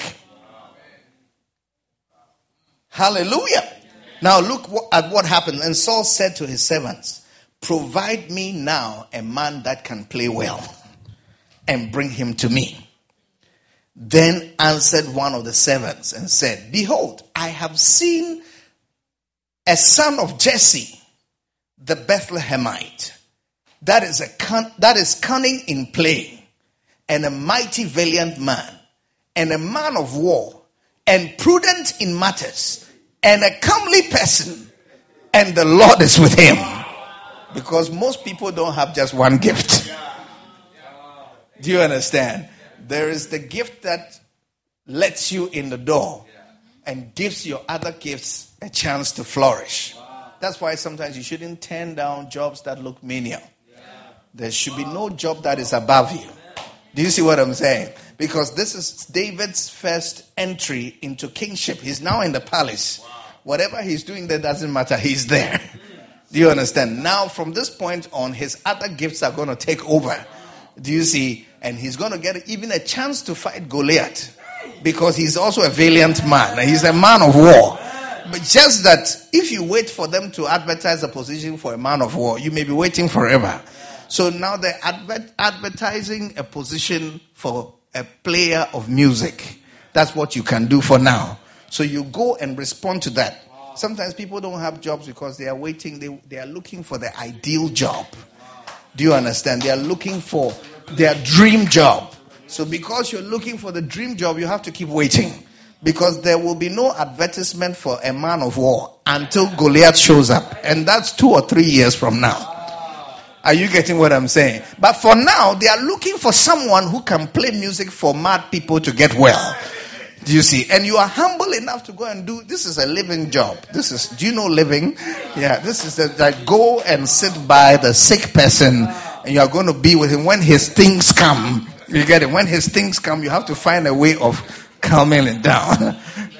Hallelujah. Now look at what happened. And Saul said to his servants, provide me now a man that can play well, and bring him to me. Then answered one of the servants and said, behold, I have seen a son of Jesse, the Bethlehemite, that is cunning in playing, and a mighty valiant man, and a man of war, and prudent in matters, and a comely person, and the Lord is with him. Because most people don't have just one gift. Do you understand? There is the gift that lets you in the door and gives your other gifts a chance to flourish. That's why sometimes you shouldn't turn down jobs that look menial. There should be no job that is above you. Do you see what I'm saying? Because this is David's first entry into kingship. He's now in the palace. Whatever he's doing there doesn't matter. He's there. Do you understand? Now from this point on, his other gifts are going to take over. Do you see? And he's going to get even a chance to fight Goliath. Because he's also a valiant man. He's a man of war. But just that if you wait for them to advertise a position for a man of war, you may be waiting forever. So now they're advertising a position for a player of music. That's what you can do for now. So you go and respond to that. Sometimes people don't have jobs because they are waiting. They are looking for the ideal job. Do you understand? They are looking for their dream job. So because you're looking for the dream job, you have to keep waiting. Because there will be no advertisement for a man of war until Goliath shows up. And that's 2 or 3 years from now. Are you getting what I'm saying? But for now, they are looking for someone who can play music for mad people to get well. Do you see? And you are humble enough to go and do, this is a living job. Do you know living? Yeah, this is like go and sit by the sick person and you are going to be with him when his things come. You get it? When his things come, you have to find a way of calming it down.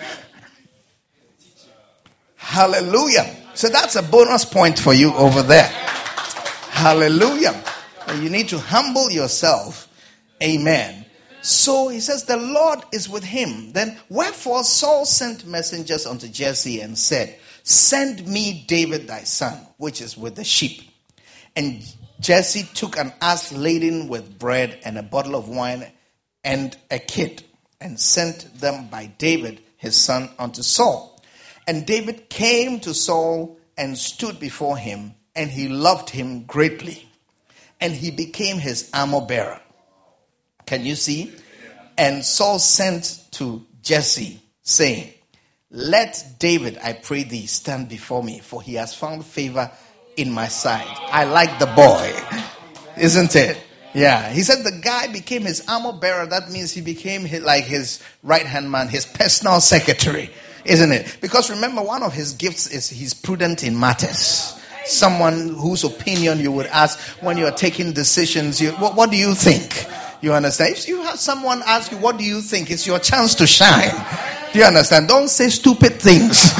Hallelujah. So that's a bonus point for you over there. Hallelujah. You need to humble yourself. Amen. So he says, the Lord is with him. Then wherefore Saul sent messengers unto Jesse and said, send me David thy son, which is with the sheep. And Jesse took an ass laden with bread and a bottle of wine and a kid, and sent them by David his son unto Saul. And David came to Saul and stood before him, and he loved him greatly. And he became his armor bearer. Can you see? And Saul sent to Jesse, saying, let David, I pray thee, stand before me, for he has found favor in my sight. I like the boy. Isn't it? Yeah. He said the guy became his armor bearer. That means he became like his right-hand man, his personal secretary. Isn't it? Because remember, one of his gifts is he's prudent in matters. Someone whose opinion you would ask when you're taking decisions. What do you think? You understand? If you have someone ask you, what do you think? It's your chance to shine. Do you understand? Don't say stupid things.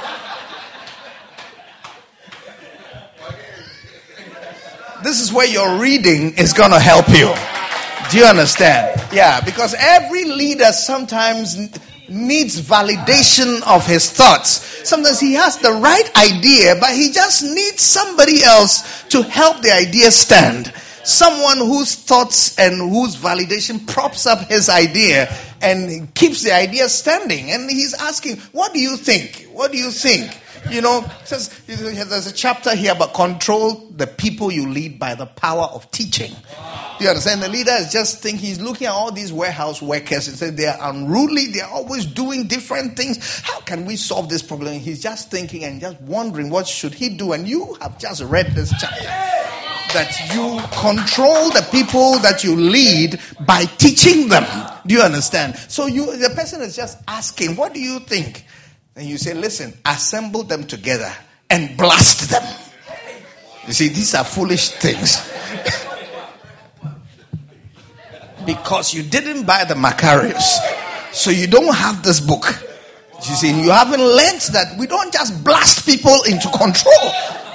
This is where your reading is going to help you. Do you understand? Yeah, because every leader sometimes needs validation of his thoughts. Sometimes he has the right idea, but he just needs somebody else to help the idea stand. Someone whose thoughts and whose validation props up his idea and keeps the idea standing. And he's asking, what do you think? What do you think? You know, says there's a chapter here about control the people you lead by the power of teaching. Do you understand? The leader is just thinking, he's looking at all these warehouse workers and says they are unruly, they are always doing different things. How can we solve this problem? He's just thinking and just wondering what should he do. And you have just read this chapter. That you control the people that you lead by teaching them. Do you understand? So the person is just asking, what do you think? And you say, listen, assemble them together and blast them. You see, these are foolish things. Because you didn't buy the Macarius. So you don't have this book. You see, you haven't learned that we don't just blast people into control.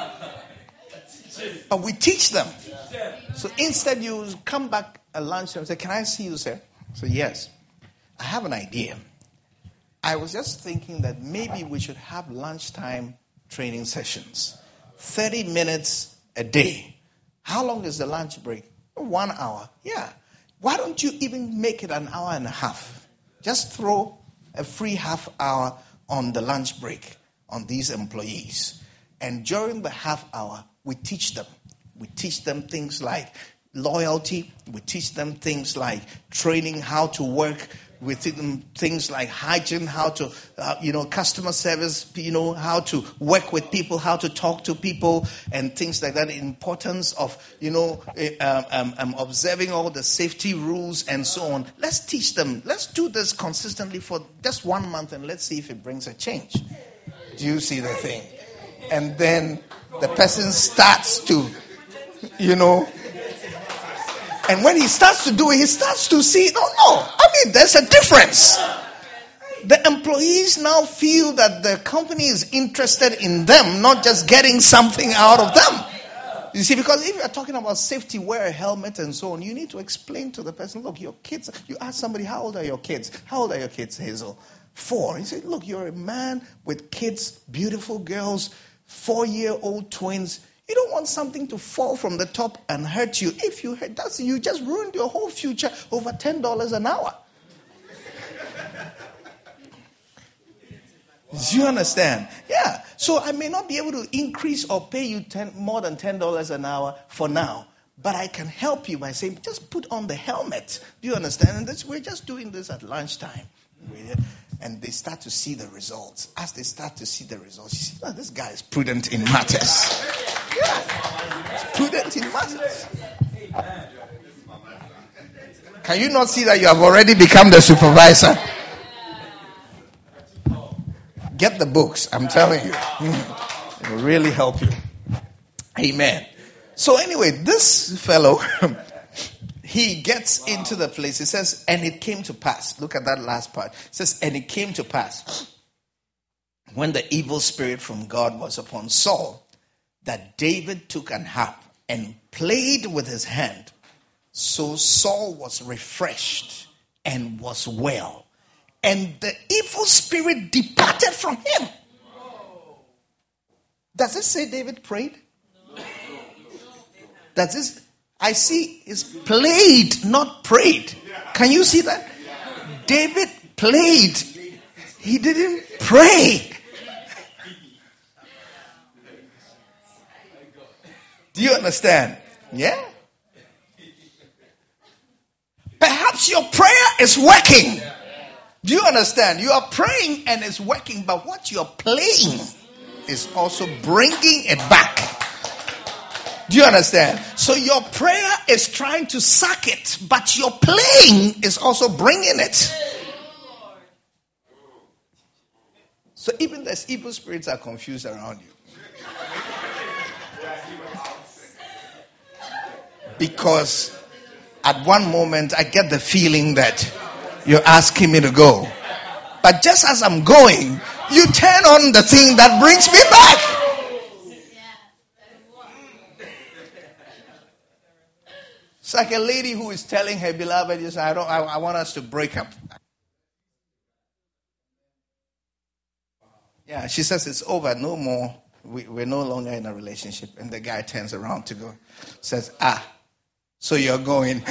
But we teach them. So instead you come back at lunch and say, can I see you, sir? So yes. I have an idea. I was just thinking that maybe we should have lunchtime training sessions. 30 minutes a day. How long is the lunch break? 1 hour. Yeah. Why don't you even make it an hour and a half? Just throw a free half hour on the lunch break on these employees. And during the half hour, we teach them. We teach them things like loyalty. We teach them things like training, how to work. We teach them things like hygiene, how to, customer service, how to work with people, how to talk to people, and things like that. The importance of, observing all the safety rules and so on. Let's teach them. Let's do this consistently for just 1 month and let's see if it brings a change. Do you see the thing? And then the person starts to, and when he starts to do it, he starts to see, there's a difference. The employees now feel that the company is interested in them, not just getting something out of them. You see, because if you're talking about safety, wear a helmet and so on, you need to explain to the person, look, your kids, you ask somebody, how old are your kids? How old are your kids, Hazel? 4. He said, look, you're a man with kids, beautiful girls, 4-year-old twins. You don't want something to fall from the top and hurt you. If you hurt, you just ruined your whole future over $10 an hour. Do you understand? Yeah. So I may not be able to increase or pay you more than $10 an hour for now. But I can help you by saying, just put on the helmet. Do you understand? And we're just doing this at lunchtime. And they start to see the results. As they start to see the results, you see, oh, this guy is prudent in matters. Yeah. He's prudent in matters. Can you not see that you have already become the supervisor? Get the books, I'm telling you. It will really help you. Amen. So anyway, this fellow, he gets into the place. He says, and it came to pass. Look at that last part. It says, and it came to pass, when the evil spirit from God was upon Saul, that David took an harp and played with his hand. So Saul was refreshed and was well. And the evil spirit departed from him. Does it say David prayed? Does this? I see it's played, not prayed. Can you see that? David played. He didn't pray. Do you understand? Yeah. Perhaps your prayer is working. Do you understand? You are praying and it's working, but what you're playing is also bringing it back. Do you understand? So your prayer is trying to suck it, but your playing is also bringing it. So even the evil spirits are confused around you. Because at one moment I get the feeling that you're asking me to go. But just as I'm going, you turn on the thing that brings me back. It's like a lady who is telling her beloved, I want us to break up. Yeah, she says it's over, no more. We're no longer in a relationship. And the guy turns around to go. Says, so you're going.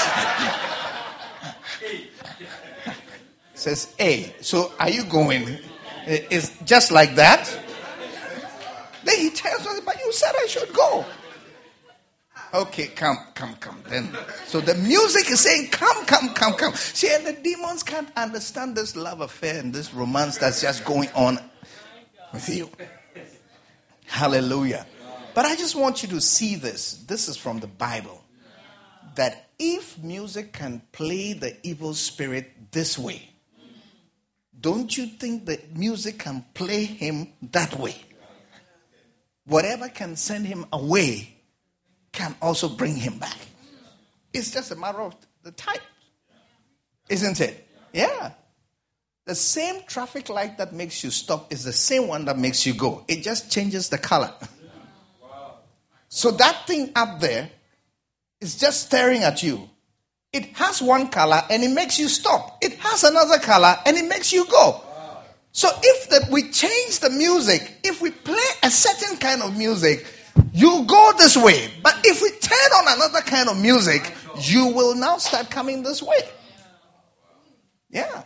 Says, hey, so are you going? It's just like that? Then he tells us, but you said I should go. Okay, come. Then, so the music is saying, come. See, and the demons can't understand this love affair and this romance that's just going on with you. Hallelujah. But I just want you to see this. This is from the Bible. That if music can play the evil spirit this way, don't you think that music can play him that way? Whatever can send him away can also bring him back. It's just a matter of the type. Isn't it? Yeah. The same traffic light that makes you stop is the same one that makes you go. It just changes the color. So that thing up there is just staring at you. It has one color and it makes you stop. It has another color and it makes you go. So if we change the music, if we play a certain kind of music, you go this way. But if we turn on another kind of music, you will now start coming this way. Yeah.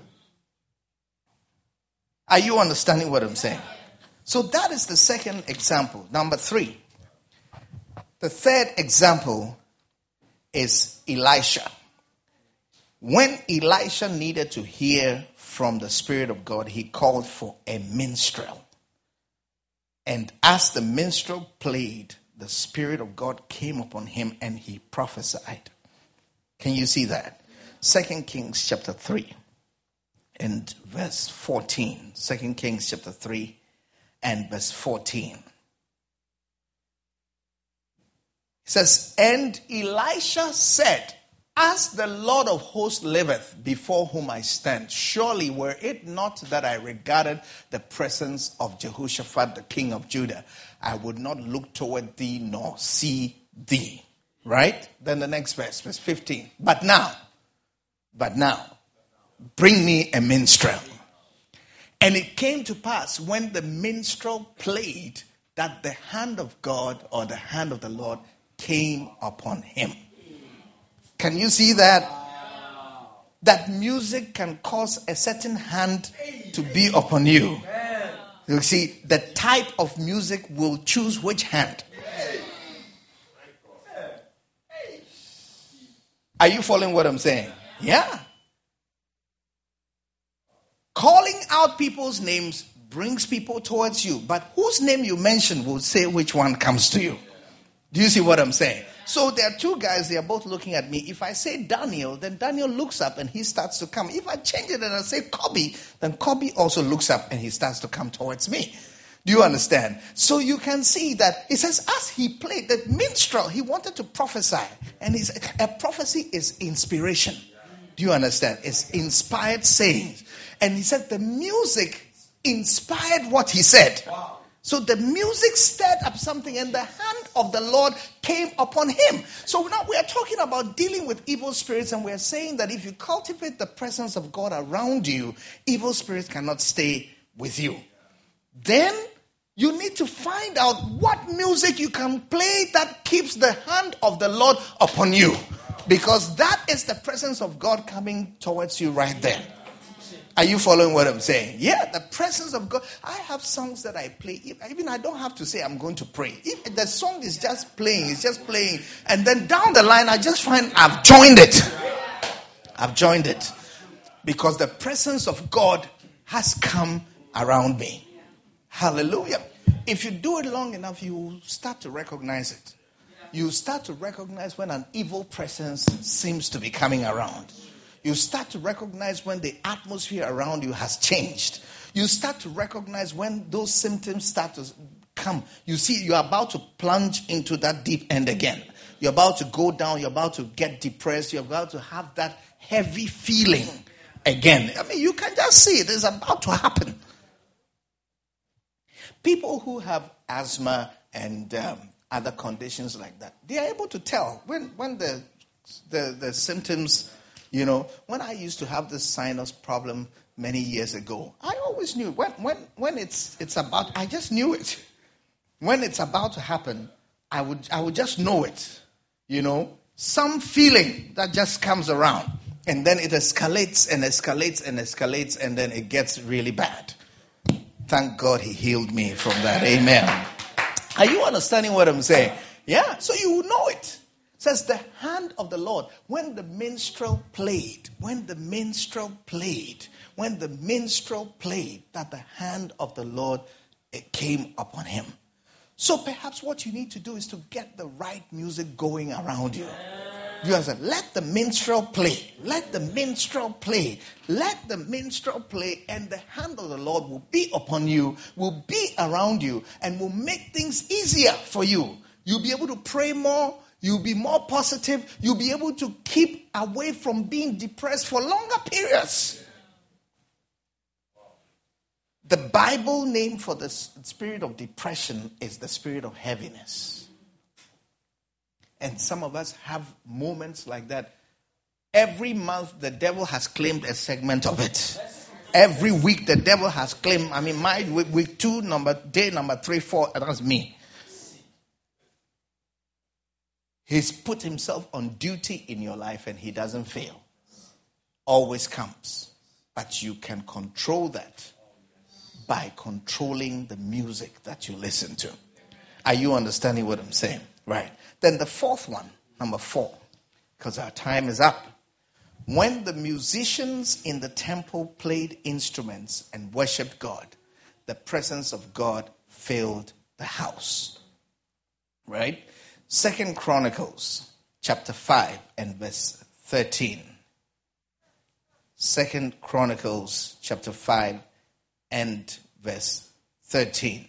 Are you understanding what I'm saying? So that is the second example. Number 3. The third example is Elisha. When Elisha needed to hear from the Spirit of God, he called for a minstrel. And as the minstrel played, the Spirit of God came upon him and he prophesied. Can you see that? 2 Kings chapter 3 and verse 14. 2 Kings chapter 3 and verse 14. It says, and Elisha said, as the Lord of hosts liveth, before whom I stand, surely were it not that I regarded the presence of Jehoshaphat, the king of Judah, I would not look toward thee nor see thee. Right? Then the next verse, verse 15. But now, bring me a minstrel. And it came to pass when the minstrel played that the hand of God or the hand of the Lord came upon him. Can you see that? That music can cause a certain hand to be upon you. You see, the type of music will choose which hand. Are you following what I'm saying? Yeah. Calling out people's names brings people towards you. But whose name you mention will say which one comes to you. Do you see what I'm saying? So there are two guys, they are both looking at me. If I say Daniel, then Daniel looks up and he starts to come. If I change it and I say Kobe, then Kobe also looks up and he starts to come towards me. Do you understand? So you can see that it says as he played, the minstrel, he wanted to prophesy. And a prophecy is inspiration. Do you understand? It's inspired sayings. And he said the music inspired what he said. Wow. So the music stirred up something and the hand of the Lord came upon him. So now we are talking about dealing with evil spirits, and we are saying that if you cultivate the presence of God around you, evil spirits cannot stay with you. Then you need to find out what music you can play that keeps the hand of the Lord upon you. Because that is the presence of God coming towards you right there. Are you following what I'm saying? Yeah, the presence of God. I have songs that I play. Even I don't have to say I'm going to pray. If the song is just playing, it's just playing. And then down the line, I just find I've joined it. I've joined it. Because the presence of God has come around me. Hallelujah. If you do it long enough, you start to recognize it. You start to recognize when an evil presence seems to be coming around. You start to recognize when the atmosphere around you has changed. You start to recognize when those symptoms start to come. You see, you're about to plunge into that deep end again. You're about to go down. You're about to get depressed. You're about to have that heavy feeling again. I mean, you can just see it. It's about to happen. People who have asthma and other conditions like that, they are able to tell when the symptoms. You know, when I used to have this sinus problem many years ago, I always knew when it's about, I just knew it. When it's about to happen, I would just know it. You know, some feeling that just comes around, and then it escalates and escalates and escalates, and then it gets really bad. Thank God he healed me from that. Amen. Are you understanding what I'm saying? Yeah. So you will know it. It says the hand of the Lord, when the minstrel played, that the hand of the Lord, it came upon him. So perhaps what you need to do is to get the right music going around you. You understand? Let the minstrel play. Let the minstrel play. Let the minstrel play, and the hand of the Lord will be upon you, will be around you, and will make things easier for you. You'll be able to pray more. You'll be more positive. You'll be able to keep away from being depressed for longer periods. The Bible name for the spirit of depression is the spirit of heaviness. And some of us have moments like that. Every month, the devil has claimed a segment of it. Every week, the devil has claimed, my week 2, day number 3, 4, that's me. He's put himself on duty in your life and he doesn't fail. Always comes. But you can control that by controlling the music that you listen to. Are you understanding what I'm saying? Right. Then the fourth one, number 4, because our time is up. When the musicians in the temple played instruments and worshiped God, the presence of God filled the house. Right? 2 Chronicles chapter 5 and verse 13. 2 Chronicles chapter 5 and verse 13.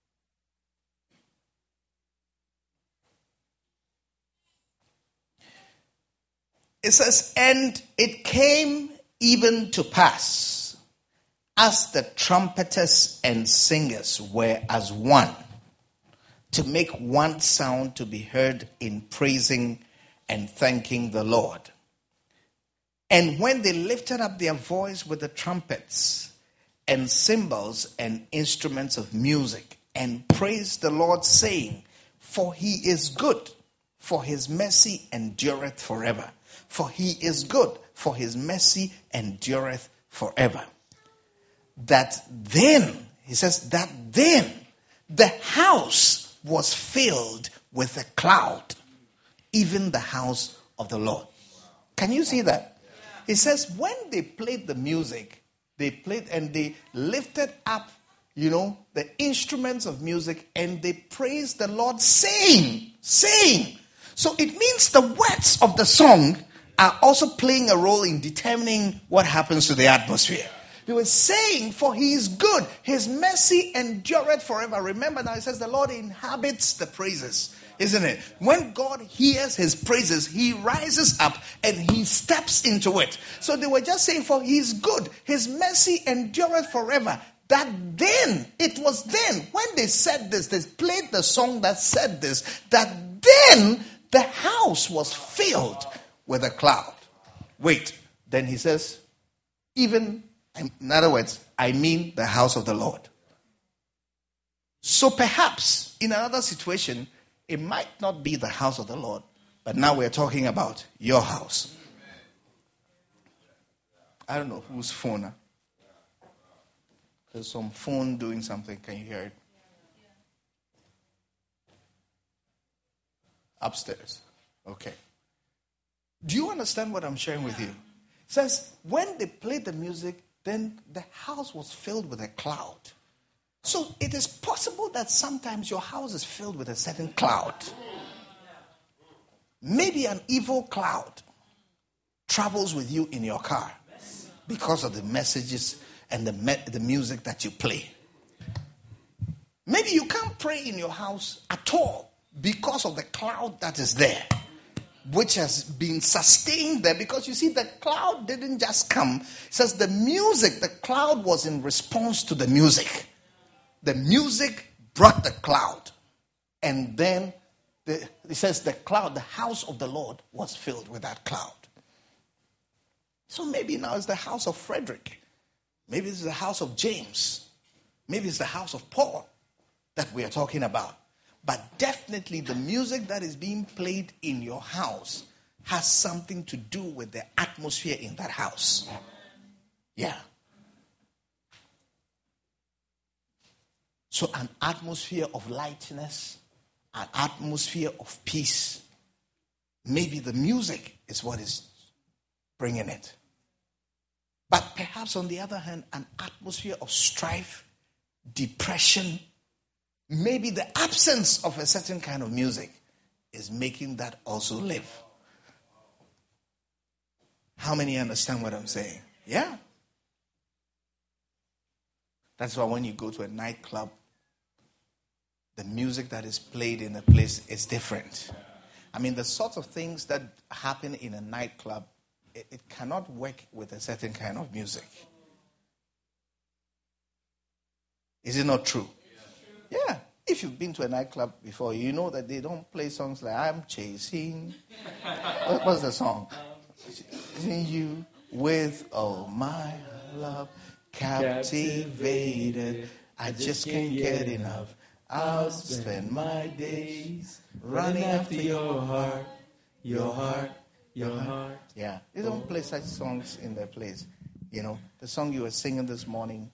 It says, and it came even to pass, as the trumpeters and singers were as one, to make one sound to be heard in praising and thanking the Lord. And when they lifted up their voice with the trumpets and cymbals and instruments of music, and praised the Lord, saying, For he is good, for his mercy endureth forever. For he is good, for his mercy endureth forever. That then, he says, that then the house was filled with a cloud, even the house of the Lord. Can you see that? It says when they played the music, they played and they lifted up, the instruments of music, and they praised the Lord, saying. So it means the words of the song are also playing a role in determining what happens to the atmosphere. They were saying, for he is good, his mercy endureth forever. Remember now, it says the Lord inhabits the praises, isn't it? When God hears his praises, he rises up and he steps into it. So they were just saying, for he is good, his mercy endureth forever. That then, it was then, when they said this, they played the song that said this, that then the house was filled with a cloud. Wait, then he says, even, in other words, I mean the house of the Lord. So perhaps in another situation, it might not be the house of the Lord, but now we're talking about your house. I don't know whose phone. There's some phone doing something. Can you hear it? Upstairs. Okay. Do you understand what I'm sharing with you? It says, when they played the music, then the house was filled with a cloud. So it is possible that sometimes your house is filled with a certain cloud. Maybe an evil cloud travels with you in your car because of the messages and the music that you play. Maybe you can't pray in your house at all because of the cloud that is there, which has been sustained there. Because you see, the cloud didn't just come. It says the cloud was in response to the music. The music brought the cloud. And then it says the cloud, the house of the Lord was filled with that cloud. So maybe now it's the house of Frederick. Maybe it's the house of James. Maybe it's the house of Paul that we are talking about. But definitely the music that is being played in your house has something to do with the atmosphere in that house. Yeah. So an atmosphere of lightness, an atmosphere of peace. Maybe the music is what is bringing it. But perhaps on the other hand, an atmosphere of strife, depression, maybe the absence of a certain kind of music is making that also live. How many understand what I'm saying? Yeah. That's why when you go to a nightclub, the music that is played in a place is different. I mean, the sorts of things that happen in a nightclub, it cannot work with a certain kind of music. Is it not true? Yeah. If you've been to a nightclub before, you know that they don't play songs like I'm chasing. What's the song? Chasing you with all my love, captivated. I just can't get enough. I'll spend my days running after your heart, your heart, your heart. Yeah, they don't play such songs in their place. You know, the song you were singing this morning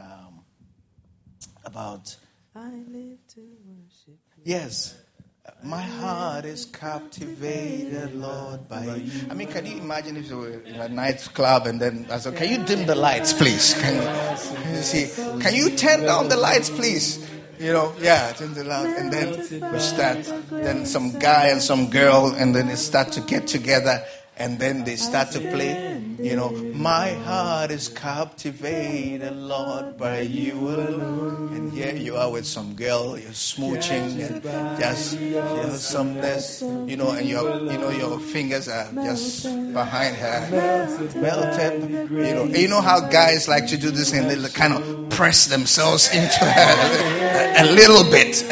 about... I live to worship you. Yes. My heart is captivated, Lord, by you. I mean, can you imagine if you were in a nightclub and then I said, can you dim the lights, please? Can you turn down the lights, please? Turn the lights. And then we start, then some guy and some girl, and then they start to get together. And then they start to play, my heart is captivated, Lord, by you alone. And here you are with some girl, you're smooching and just some this, and your fingers are just behind her, melted. You know how guys like to do this, and they kind of press themselves into her a little bit.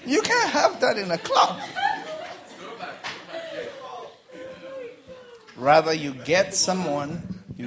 You can't have that in a club. Rather, you get someone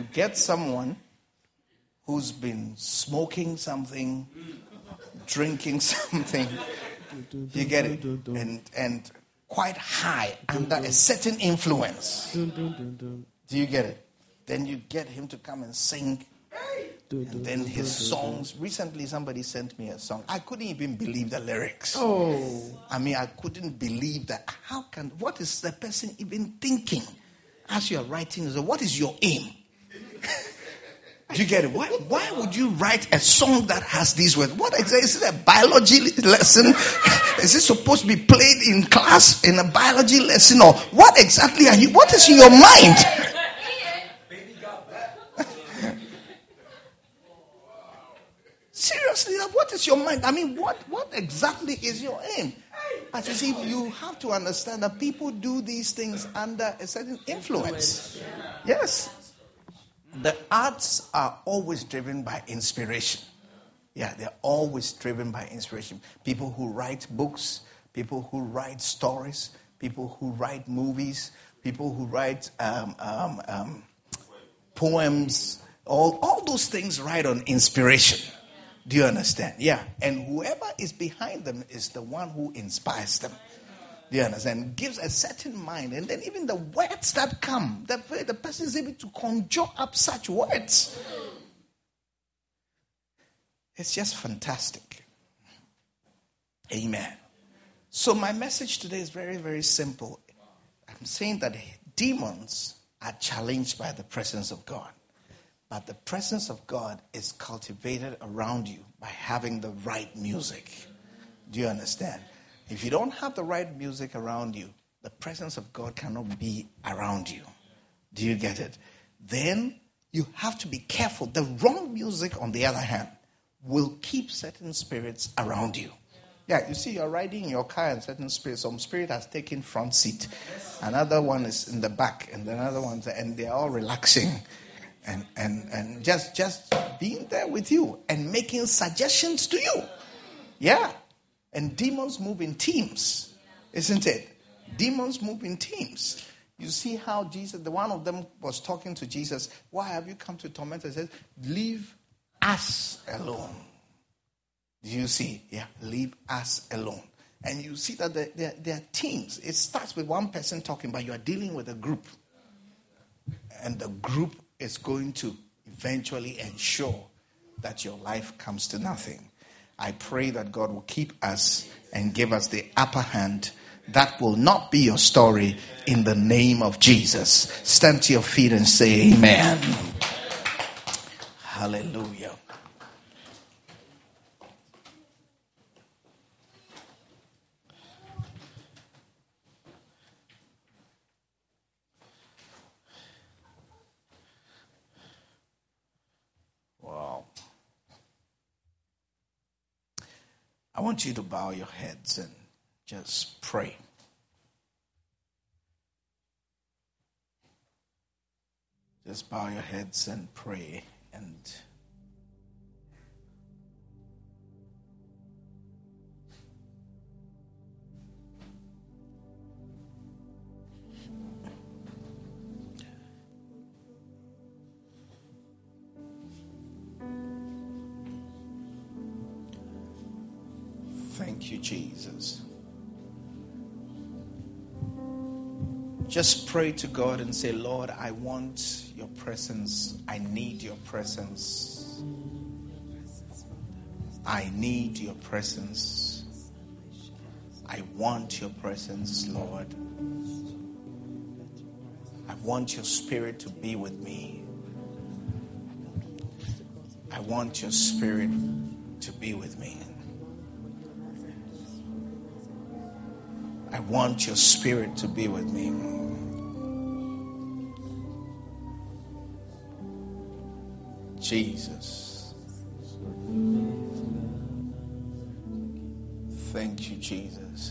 who's been smoking something, drinking something. You get it? And quite high under a certain influence. Do you get it? Then you get him to come and sing. And then his songs. Recently somebody sent me a song. I couldn't even believe the lyrics. I mean, I couldn't believe that. What is the person even thinking as you are writing? What is your aim? Do you get it? Why would you write a song that has these words? What exactly is it? A biology lesson? Is it supposed to be played in class in a biology lesson? Or what exactly what is in your mind? Seriously, what is your mind? I mean, what exactly is your aim? As you see, you have to understand that people do these things under a certain influence. Yes. The arts are always driven by inspiration. Yeah, they're always driven by inspiration. People who write books, people who write stories, people who write movies, people who write poems, all those things ride on inspiration. Do you understand? Yeah. And whoever is behind them is the one who inspires them. Do you understand? Gives a certain mind. And then even the words that come, the person is able to conjure up such words. It's just fantastic. Amen. So my message today is very, very simple. I'm saying that demons are challenged by the presence of God. But the presence of God is cultivated around you by having the right music. Do you understand? If you don't have the right music around you, the presence of God cannot be around you. Do you get it? Then you have to be careful. The wrong music, on the other hand, will keep certain spirits around you. Yeah, you see, you're riding in your car and certain spirits. Some spirit has taken front seat. Another one is in the back, and another one's there, and they're all relaxing. And just being there with you and making suggestions to you. Yeah. And demons move in teams, isn't it? Demons move in teams. You see how Jesus, the one of them was talking to Jesus. Why have you come to torment us? He says, leave us alone. Do you see? Yeah, leave us alone. And you see that there are teams. It starts with one person talking, but you are dealing with a group. And the group is going to eventually ensure that your life comes to nothing. I pray that God will keep us and give us the upper hand. That will not be your story in the name of Jesus. Stand to your feet and say amen. Hallelujah. Wow. I want you to bow your heads and just pray. Just bow your heads and pray. And thank you, Jesus. Just pray to God and say, Lord, I want your presence. I need your presence. I need your presence. I want your presence, Lord. I want your spirit to be with me. I want your spirit to be with me. I want your spirit to be with me. Jesus. Thank you, Jesus.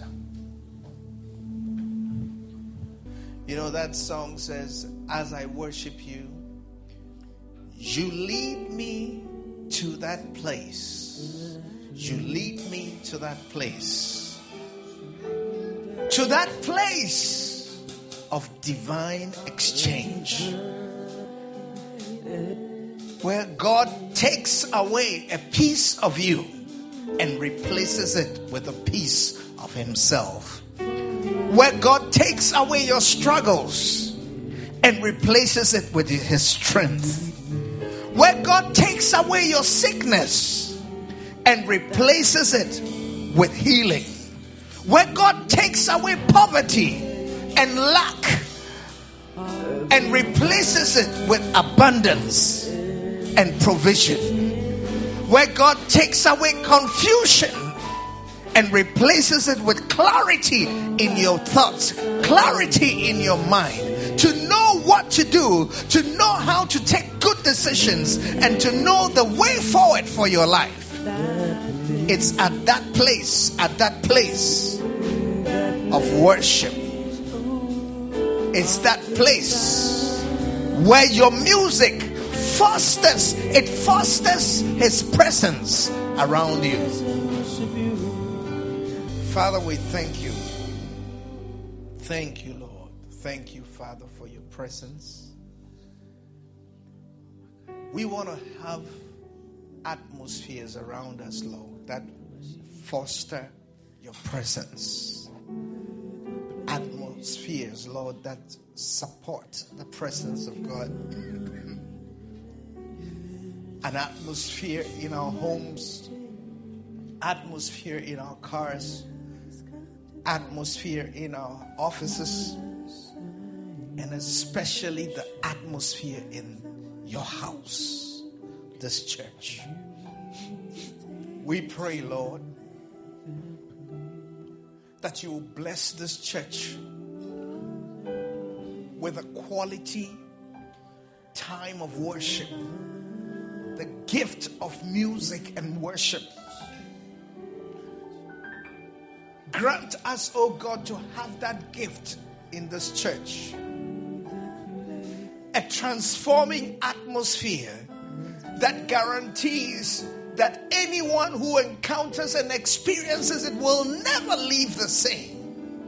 You know, that song says, as I worship you, you lead me to that place. You lead me to that place to that place of divine exchange, where God takes away a piece of you and replaces it with a piece of Himself. Where God takes away your struggles and replaces it with His strength. Where God takes away your sickness and replaces it with healing. Where God takes away poverty and lack and replaces it with abundance and provision. Where God takes away confusion and replaces it with clarity in your thoughts, clarity in your mind, to know what to do, to know how to take good decisions, and to know the way forward for your life. It's at that place of worship. It's that place where your music fosters His presence around you. Father, we thank you. Thank you, Lord. Thank you, Father, for your presence. We want to have atmospheres around us, Lord, that foster your presence. Atmospheres, Lord, that support the presence of God. An atmosphere in our homes, atmosphere in our cars, atmosphere in our offices, and especially the atmosphere in your house, this church. We pray, Lord, that you will bless this church with a quality time of worship, the gift of music and worship. Grant us, oh God, to have that gift in this church. A transforming atmosphere that guarantees that anyone who encounters and experiences it will never leave the same.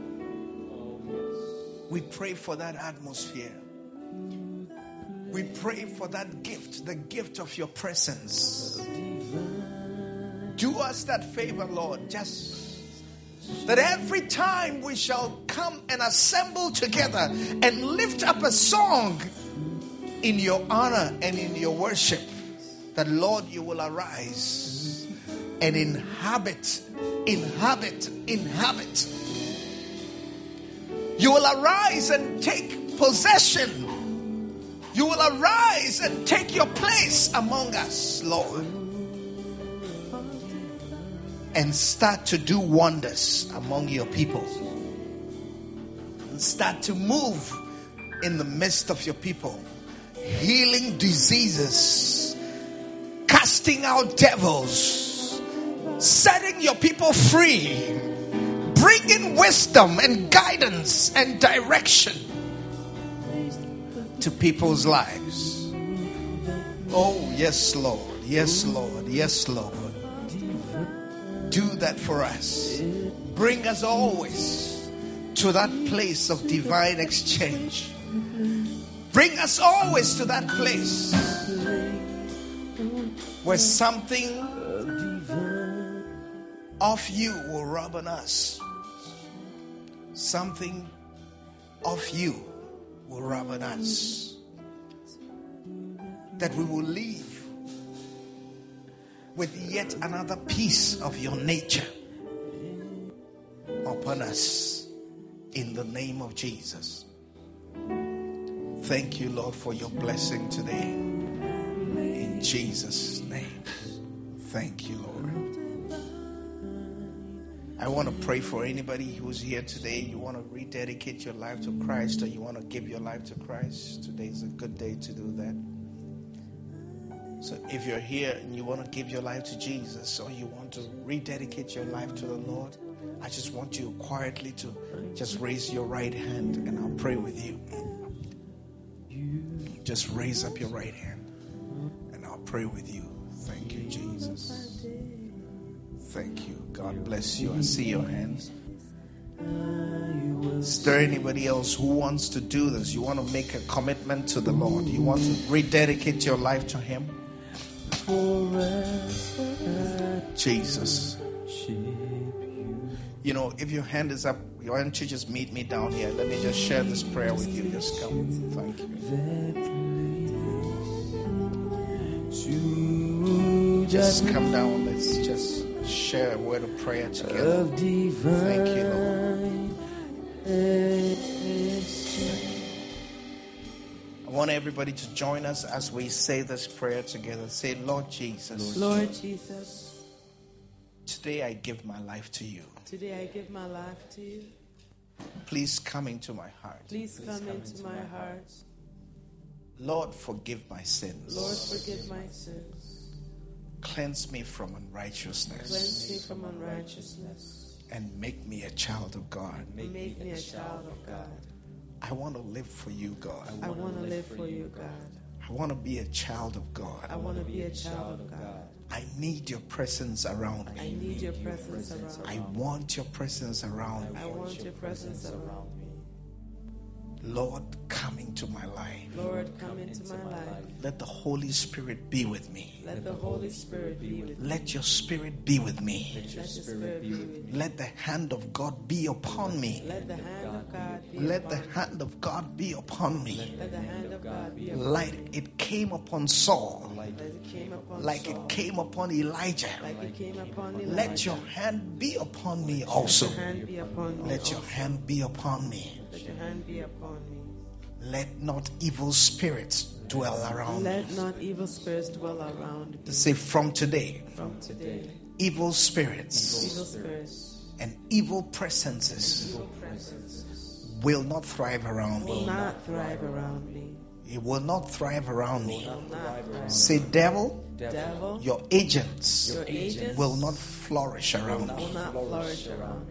We pray for that atmosphere. We pray for that gift, the gift of your presence. Do us that favor, Lord, just that every time we shall come and assemble together and lift up a song in your honor and in your worship, that Lord, you will arise and inhabit. You will arise and take possession. You will arise and take your place among us, Lord, and start to do wonders among your people, and start to move in the midst of your people, healing diseases, casting out devils, setting your people free, bringing wisdom and guidance and direction to people's lives. Oh, yes, Lord. Yes, Lord. Yes, Lord. Do that for us. Bring us always to that place of divine exchange. Bring us always to that place where something of you will rub on us. Something of you will rub on us. That we will leave with yet another piece of your nature upon us, in the name of Jesus. Thank you, Lord, for your blessing today. In Jesus' name. Thank you, Lord. I want to pray for anybody who's here today. You want to rededicate your life to Christ, or you want to give your life to Christ. Today is a good day to do that. So if you're here and you want to give your life to Jesus, or you want to rededicate your life to the Lord, I just want you quietly to just raise your right hand and I'll pray with you. Just raise up your right hand and I'll pray with you. Thank you, Jesus. Thank you. God bless you. I see your hands. Is there anybody else who wants to do this? You want to make a commitment to the Lord? You want to rededicate your life to Him? Jesus. You know, if your hand is up, why don't you just meet me down here? Let me just share this prayer with you. Just come. Thank you. Just come down. Let's just share a word of prayer together. Thank you, Lord. I want everybody to join us as we say this prayer together. Say, Lord Jesus. Lord Jesus, Today I give my life to you. today I give my life to you. Please come into my heart. Please come into my heart. Lord, forgive my sins. Lord, forgive my sins. Cleanse me from unrighteousness. Cleanse me from unrighteousness. And make me a child of God. Make me a child of God. I want to live for you, God. I want to live for you, God. I want to be a child of God. I want to be a child of God. I need your presence around I me. need your presence around I me. want your presence around me. I want your presence around me. Lord, come into my life. Lord, come into my life. Let the Holy Spirit be with me. Let the Holy Spirit be with me. Let your Spirit be with me. Let your Spirit be with me. Let the hand of God be upon me. Let the hand of God be Let the upon me. hand of God be upon me. Let the hand of God be upon me. Like it came upon Saul. Like it came upon Like Saul. it came upon Elijah. Like it came upon Elijah. Let your hand be upon me also. Let your hand be upon me. Let your also. hand be upon me. Let your hand be upon me. Let not evil spirits dwell around me. Let not evil spirits dwell around me. Say from today, From today, evil spirits evil spirits, and evil presences evil presence will not thrive around will me. not thrive around me. It will not thrive around me. Will not thrive. Say, devil, Devil, your agents your agents will not flourish around will me. not flourish around me.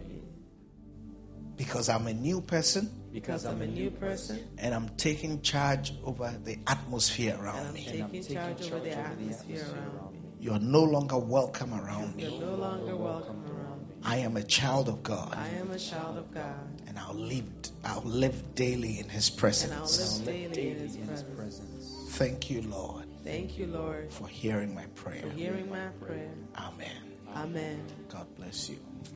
Because I'm a new person Because I'm a new person and I'm taking charge over the atmosphere and around I'm me. taking charge over the atmosphere around me. You're no longer welcome around You're me. no longer welcome around me. I am a child of God, I am a child of God, and I'll live daily in His and I'll presence. live daily in His presence. Thank you, Lord, Thank you, Lord, for hearing my prayer. for hearing my prayer. Amen. Amen. God bless you.